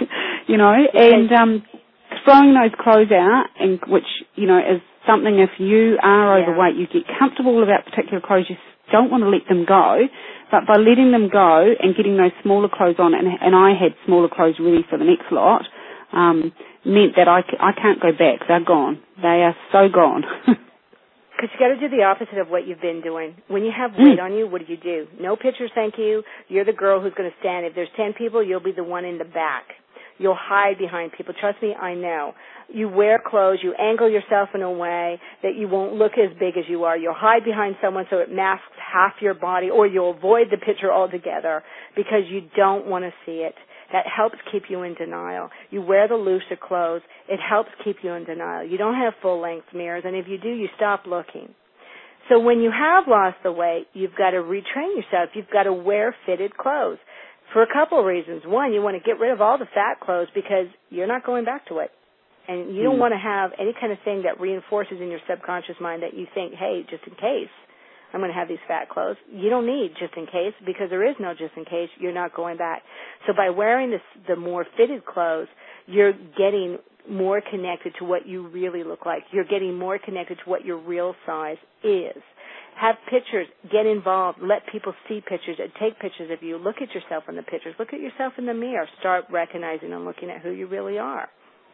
[SPEAKER 1] and throwing those clothes out, and which, is something, if you are overweight, you get comfortable about particular clothes, you don't want to let them go, but by letting them go and getting those smaller clothes on, and I had smaller clothes ready for the next lot, meant that I can't go back. They're gone. They are so gone.
[SPEAKER 2] Because you got to do the opposite of what you've been doing. When you have weight on you, what do? No pictures, thank you. You're the girl who's going to stand. If there's 10 people, you'll be the one in the back. You'll hide behind people. Trust me, I know. You wear clothes. You angle yourself in a way that you won't look as big as you are. You'll hide behind someone so it masks half your body, or you'll avoid the picture altogether because you don't want to see it. That helps keep you in denial. You wear the looser clothes. It helps keep you in denial. You don't have full-length mirrors, and if you do, you stop looking. So when you have lost the weight, you've got to retrain yourself. You've got to wear fitted clothes for a couple of reasons. One, you want to get rid of all the fat clothes because you're not going back to it. And you don't want to have any kind of thing that reinforces in your subconscious mind that you think, hey, just in case I'm going to have these fat clothes. You don't need just in case, because there is no just in case. You're not going back. So by wearing the more fitted clothes, you're getting more connected to what you really look like. You're getting more connected to what your real size is. Have pictures. Get involved. Let people see pictures. Take pictures of you. Look at yourself in the pictures. Look at yourself in the mirror. Start recognizing and looking at who you really are.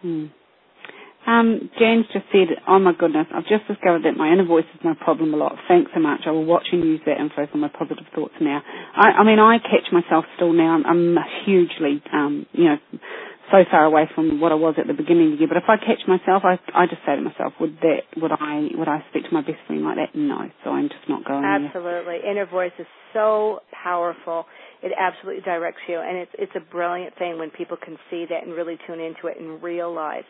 [SPEAKER 1] Jane's just said, oh my goodness, I've just discovered that my inner voice is my problem a lot. Thanks so much. I will watch and use that info for my positive thoughts now. I catch myself still now. I'm hugely, so far away from what I was at the beginning of the year. But if I catch myself, I just say to myself, would I speak to my best friend like that? No. So I'm just not going there.
[SPEAKER 2] Absolutely. Inner voice is so powerful. It absolutely directs you. And it's a brilliant thing when people can see that and really tune into it and realize,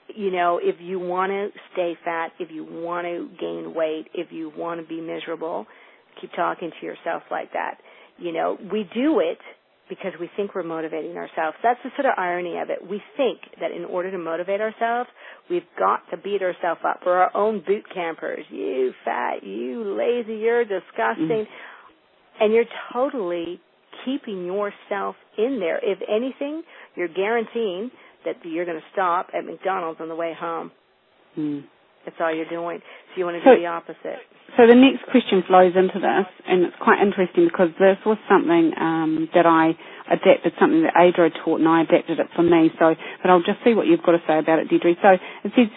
[SPEAKER 2] if you want to stay fat, if you want to gain weight, if you want to be miserable, keep talking to yourself like that. We do it because we think we're motivating ourselves. That's the sort of irony of it. We think that in order to motivate ourselves, we've got to beat ourselves up. We're our own boot campers. You fat, you lazy, you're disgusting. And you're totally keeping yourself in there. If anything, you're guaranteeing that you're going to stop at McDonald's on the way home. That's all you're doing. So you want to do the opposite.
[SPEAKER 1] So the next question flows into this, and it's quite interesting because this was something that I adapted, something that Adro taught, and I adapted it for me. But I'll just see what you've got to say about it, Deirdre. So it says,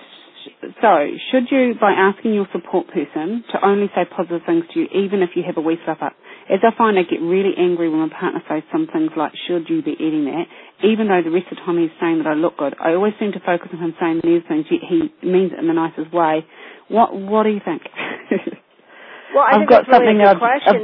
[SPEAKER 1] should you, by asking your support person to only say positive things to you, even if you have a wee slip up? As I find, I get really angry when my partner says some things like, should you be eating that? Even though the rest of the time he's saying that I look good, I always seem to focus on him saying these things, yet he means it in the nicest way. What do you think?
[SPEAKER 2] Well, I think that's really a good question.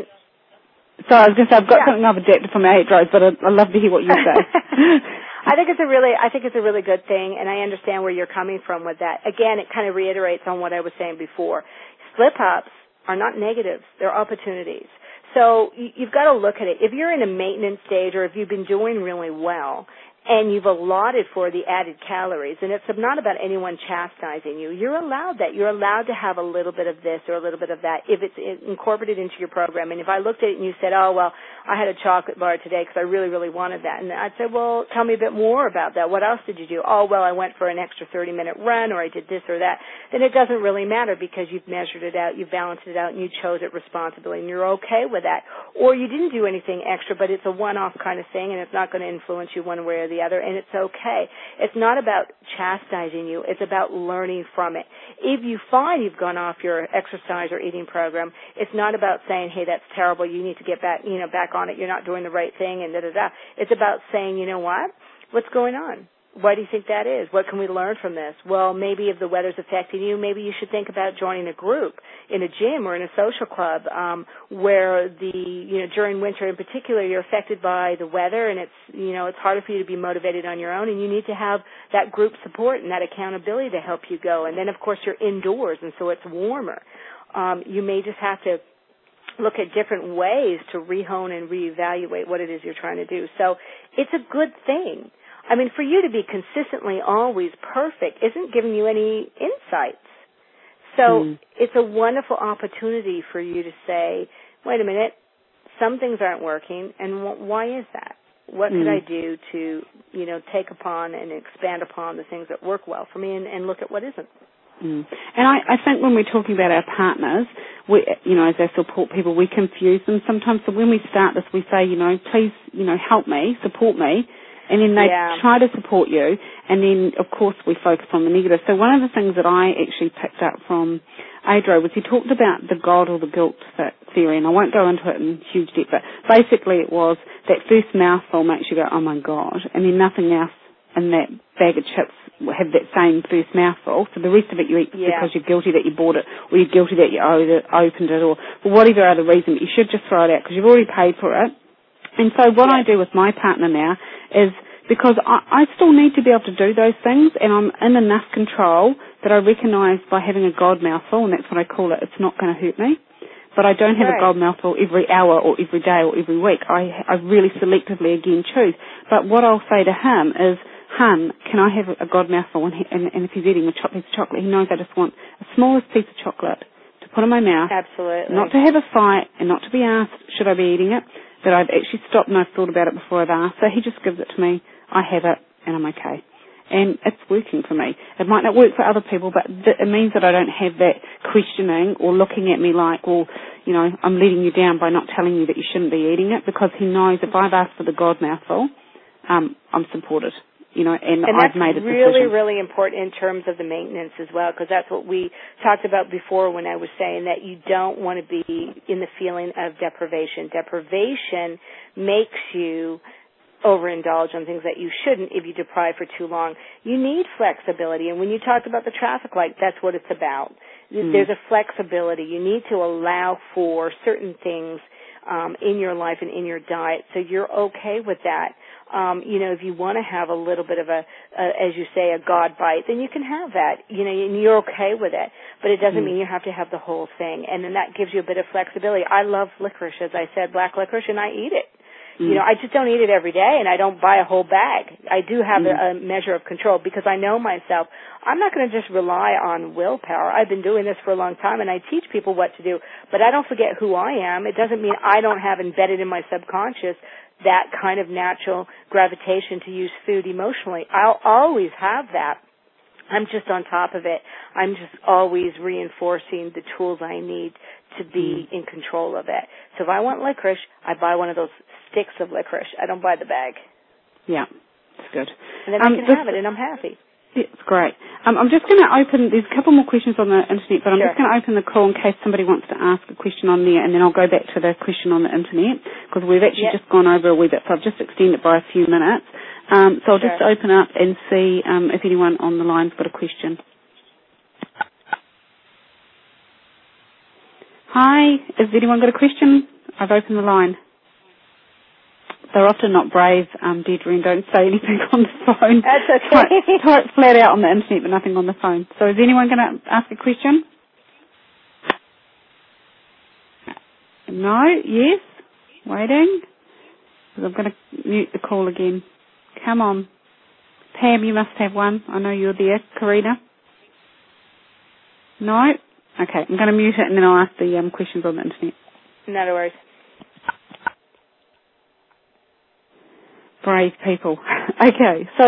[SPEAKER 1] I was going to say, I've got something I've adapted from Adro, but I'd love to hear what you say.
[SPEAKER 2] I think it's a really good thing, and I understand where you're coming from with that. Again, it kind of reiterates on what I was saying before. Slip-ups are not negatives. They're opportunities. So you've got to look at it. If you're in a maintenance stage or if you've been doing really well and you've allotted for the added calories, and it's not about anyone chastising you, you're allowed that. You're allowed to have a little bit of this or a little bit of that if it's incorporated into your program. And if I looked at it and you said, oh, well, I had a chocolate bar today because I really, really wanted that. And I'd say, well, tell me a bit more about that. What else did you do? Oh, well, I went for an extra 30-minute run or I did this or that. Then it doesn't really matter because you've measured it out, you've balanced it out, and you chose it responsibly, and you're okay with that. Or you didn't do anything extra, but it's a one-off kind of thing, and it's not going to influence you one way or the other, and it's okay. It's not about chastising you. It's about learning from it. If you find you've gone off your exercise or eating program, it's not about saying, hey, that's terrible, you need to get back on it, you're not doing the right thing, and da-da-da. It's about saying, you know what? What's going on? Why do you think that is? What can we learn from this? Well, maybe if the weather's affecting you, maybe you should think about joining a group in a gym or in a social club where during winter in particular you're affected by the weather and it's harder for you to be motivated on your own, and you need to have that group support and that accountability to help you go. And then, of course, you're indoors, and so it's warmer. You may just have to look at different ways to rehone and reevaluate what it is you're trying to do. So it's a good thing. I mean, for you to be consistently always perfect isn't giving you any insights. So it's a wonderful opportunity for you to say, wait a minute, some things aren't working, and why is that? What could I do to, take upon and expand upon the things that work well for me and look at what isn't?
[SPEAKER 1] And I think when we're talking about our partners, we, as our support people, we confuse them sometimes. So when we start this, we say, please, help me, support me. And then they try to support you, and then, of course, we focus on the negative. So one of the things that I actually picked up from Adro was he talked about the God or the guilt theory, and I won't go into it in huge depth, but basically it was that first mouthful makes you go, oh, my God, and then nothing else in that bag of chips have that same first mouthful. So the rest of it you eat because you're guilty that you bought it, or you're guilty that you opened it, or for whatever other reason, but you should just throw it out because you've already paid for it. And so what I do with my partner now is, because I still need to be able to do those things, and I'm in enough control that I recognise by having a God mouthful, and that's what I call it, it's not going to hurt me. but I don't have
[SPEAKER 2] right.
[SPEAKER 1] a gold mouthful every hour or every day or every week. I really selectively, again, choose. But what I'll say to him is, Hun, can I have a gold mouthful? And if he's eating a piece of chocolate, he knows I just want the smallest piece of chocolate to put in my mouth.
[SPEAKER 2] Absolutely.
[SPEAKER 1] Not to have a fight and not to be asked, should I be eating it? That I've actually stopped and I've thought about it before I've asked. So he just gives it to me, I have it, and I'm okay. And it's working for me. It might not work for other people, but it means that I don't have that questioning or looking at me like, well, you know, I'm letting you down by not telling you that you shouldn't be eating it, because he knows if I've asked for the God mouthful, I'm supported. You know, and I've made a decision.
[SPEAKER 2] And that's really, really important in terms of the maintenance as well, because that's what we talked about before when I was saying that you don't want to be in the feeling of deprivation. Deprivation makes you overindulge on things that you shouldn't if you deprive for too long. You need flexibility, and when you talked about the traffic light, that's what it's about. There's a flexibility. You need to allow for certain things in your life and in your diet, so you're okay with that. You know, if you want to have a little bit of as you say, a God bite, then you can have that, you know, and you're okay with it. But it doesn't mean you have to have the whole thing. And then that gives you a bit of flexibility. I love licorice, as I said, black licorice, and I eat it. You know, I just don't eat it every day, and I don't buy a whole bag. I do have a measure of control because I know myself. I'm not going to just rely on willpower. I've been doing this for a long time, and I teach people what to do, but I don't forget who I am. It doesn't mean I don't have embedded in my subconscious that kind of natural gravitation to use food emotionally. I'll always have that. I'm just on top of it. I'm just always reinforcing the tools I need to be in control of it. So if I want licorice, I buy one of those sticks of licorice. I don't buy the bag.
[SPEAKER 1] Yeah, that's good.
[SPEAKER 2] And then I can have it, and I'm happy.
[SPEAKER 1] It's great. I'm just going to open, there's a couple more questions on the internet, but I'm just going to open the call in case somebody wants to ask a question on there, and then I'll go back to the question on the internet, because we've actually just gone over a wee bit, so I've just extended it by a few minutes. So I'll just open up and see if anyone on the line's got a question. Hi, has anyone got a question? I've opened the line. They're often not brave, Deirdre, and don't say anything on the phone.
[SPEAKER 2] That's okay.
[SPEAKER 1] Type flat out on the internet, but nothing on the phone. So is anyone going to ask a question? No? Yes? Waiting? I'm going to mute the call again. Come on. Pam, you must have one. I know you're there. Karina? No? Okay, I'm going to mute it and then I'll ask the questions on the internet.
[SPEAKER 2] No worries.
[SPEAKER 1] Brave people. Okay, so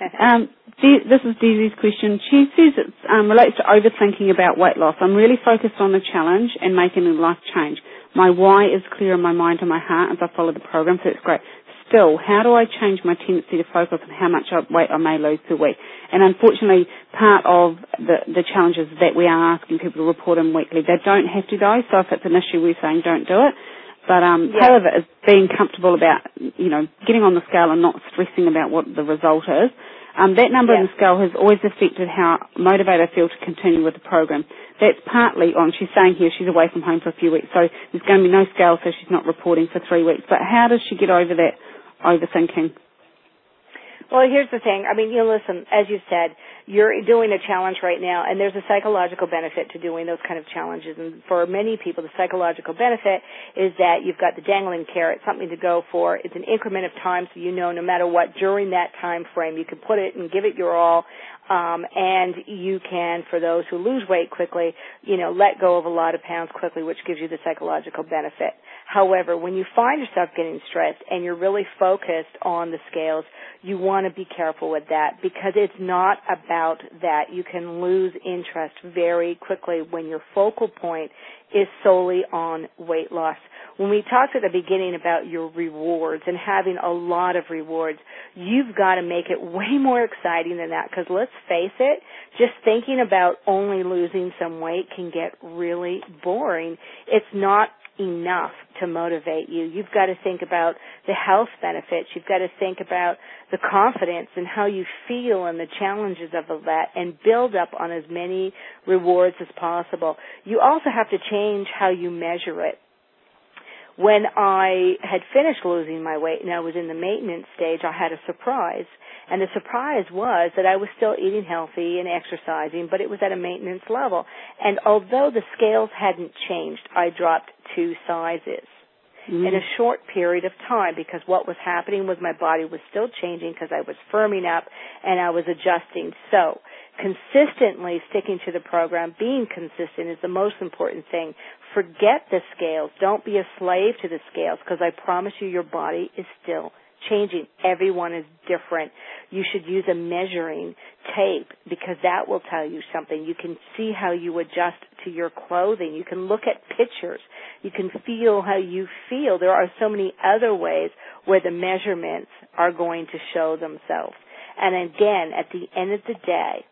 [SPEAKER 1] this is Daisy's question. She says it relates to overthinking about weight loss. I'm really focused on the challenge and making a life change. My why is clear in my mind and my heart as I follow the program, so it's great. Still, how do I change my tendency to focus on how much weight I may lose per week? And unfortunately, part of the challenges that we are asking people to report in weekly, they don't have to though, so if it's an issue, we're saying don't do it. But part of it is being comfortable about, you know, getting on the scale and not stressing about what the result is. That number on the scale has always affected how motivated I feel to continue with the program. That's partly on, she's saying here she's away from home for a few weeks, so there's going to be no scale, so she's not reporting for 3 weeks. But how does she get over that overthinking?
[SPEAKER 2] Well, here's the thing. I mean, you know, listen, as you said, you're doing a challenge right now, and there's a psychological benefit to doing those kind of challenges. And for many people, the psychological benefit is that you've got the dangling carrot, something to go for. It's an increment of time, so you know no matter what, during that time frame, you can put it and give it your all. And you can, for those who lose weight quickly, you know, let go of a lot of pounds quickly, which gives you the psychological benefit. However, when you find yourself getting stressed and you're really focused on the scales, you want to be careful with that because it's not about that. You can lose interest very quickly when your focal point is solely on weight loss. When we talked at the beginning about your rewards and having a lot of rewards, you've got to make it way more exciting than that because let's face it, just thinking about only losing some weight can get really boring. It's not enough to motivate you. You've got to think about the health benefits. You've got to think about the confidence and how you feel and the challenges of that and build up on as many rewards as possible. You also have to change how you measure it. When I had finished losing my weight and I was in the maintenance stage, I had a surprise. And the surprise was that I was still eating healthy and exercising, but it was at a maintenance level. And although the scales hadn't changed, I dropped 2 sizes in a short period of time, because what was happening was my body was still changing because I was firming up and I was adjusting. So consistently sticking to the program, being consistent is the most important thing. Forget the scales. Don't be a slave to the scales, because I promise you your body is still changing. Everyone is different. You should use a measuring tape, because that will tell you something. You can see how you adjust to your clothing. You can look at pictures. You can feel how you feel. There are so many other ways where the measurements are going to show themselves. And again, at the end of the day,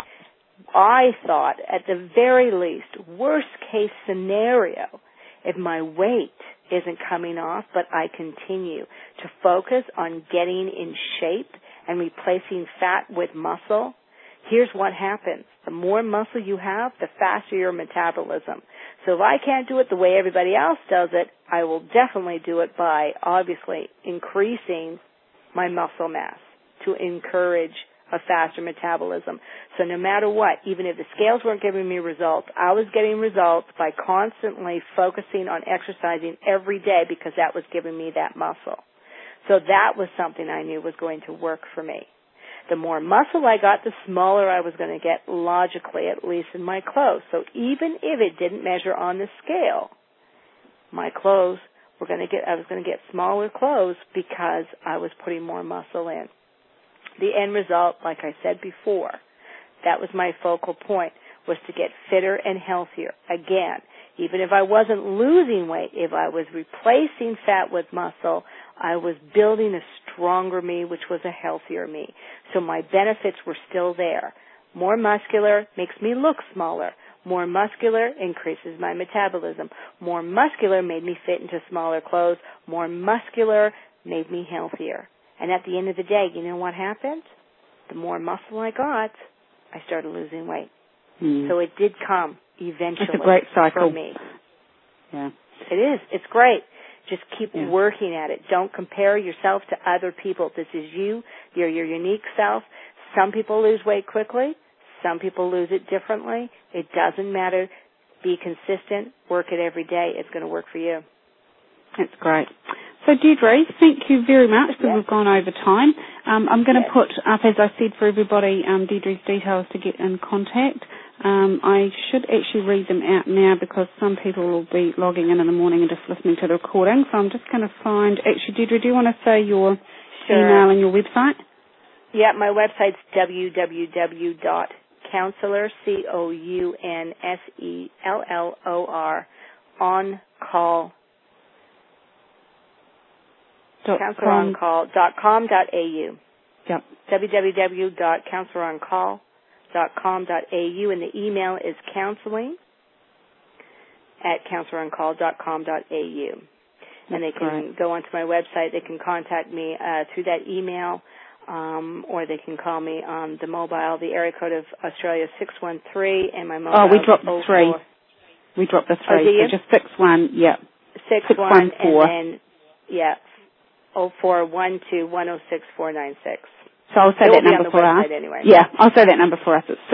[SPEAKER 2] I thought, at the very least, worst case scenario, if my weight isn't coming off, but I continue to focus on getting in shape and replacing fat with muscle, here's what happens. The more muscle you have, the faster your metabolism. So if I can't do it the way everybody else does it, I will definitely do it by, obviously, increasing my muscle mass to encourage a faster metabolism. So no matter what, even if the scales weren't giving me results, I was getting results by constantly focusing on exercising every day, because that was giving me that muscle. So that was something I knew was going to work for me. The more muscle I got, the smaller I was going to get, logically, at least in my clothes. So even if it didn't measure on the scale, my clothes were going to get, I was going to get smaller clothes because I was putting more muscle in. The end result, like I said before, that was my focal point, was to get fitter and healthier. Again, even if I wasn't losing weight, if I was replacing fat with muscle, I was building a stronger me, which was a healthier me. So my benefits were still there. More muscular makes me look smaller. More muscular increases my metabolism. More muscular made me fit into smaller clothes. More muscular made me healthier. And at the end of the day, you know what happened? The more muscle I got, I started losing weight. So it did come eventually.
[SPEAKER 1] It's a great cycle
[SPEAKER 2] for me.
[SPEAKER 1] Yeah.
[SPEAKER 2] It is. It's great. Just keep working at it. Don't compare yourself to other people. This is you. You're your unique self. Some people lose weight quickly. Some people lose it differently. It doesn't matter. Be consistent. Work it every day. It's going to work for you.
[SPEAKER 1] That's great. So, Deirdre, thank you very much, because we've gone over time. I'm going to put up, as I said, for everybody, Deirdre's details to get in contact. I should actually read them out now, because some people will be logging in the morning and just listening to the recording. So I'm just going to find, actually, Deirdre, do you want to say your email and your website?
[SPEAKER 2] Yeah, my website's www.counselor, COUNSELLOR, on-call, counseloncall.com.au.
[SPEAKER 1] Yep.
[SPEAKER 2] www.counseloncall.com.au, and the email is counseling@counseloncall.com.au. And they can go onto my website. They can contact me through that email, or they can call me on the mobile. The area code of Australia is 613, and my mobile.
[SPEAKER 1] Oh, we dropped the 3. We dropped the 3. So just 61. Yep.
[SPEAKER 2] 614. And then 0412106496.
[SPEAKER 1] So I'll say that number for us.
[SPEAKER 2] Anyway.
[SPEAKER 1] Yeah, I'll say that number for us. It's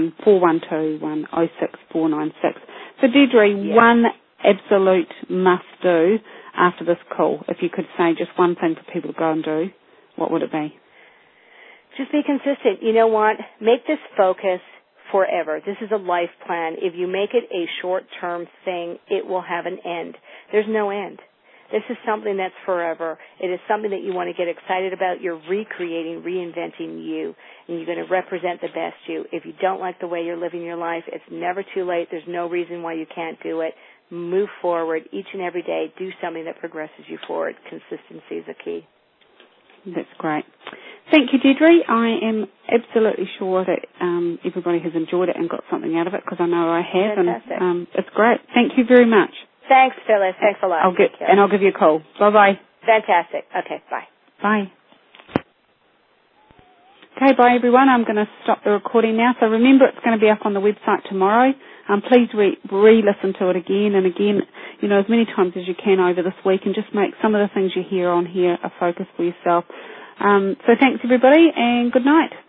[SPEAKER 1] 6141210646. So Deirdre, one absolute must do after this call. If you could say just one thing for people to go and do, what would it be?
[SPEAKER 2] Just be consistent. You know what? Make this focus forever. This is a life plan. If you make it a short-term thing, it will have an end. There's no end. This is something that's forever. It is something that you want to get excited about. You're recreating, reinventing you, and you're going to represent the best you. If you don't like the way you're living your life, it's never too late. There's no reason why you can't do it. Move forward each and every day. Do something that progresses you forward. Consistency is a key.
[SPEAKER 1] That's great. Thank you, Deirdre. I am absolutely sure that everybody has enjoyed it and got something out of it, because I know I have.
[SPEAKER 2] Fantastic.
[SPEAKER 1] And it's great. Thank you very much.
[SPEAKER 2] Thanks, Phyllis. Thanks a lot.
[SPEAKER 1] I'll give you a call. Bye-bye.
[SPEAKER 2] Fantastic. Okay, bye.
[SPEAKER 1] Bye. Okay, bye, everyone. I'm going to stop the recording now. So remember, it's going to be up on the website tomorrow. Please re-listen to it again and again, as many times as you can over this week, and just make some of the things you hear on here a focus for yourself. So thanks, everybody, and good night.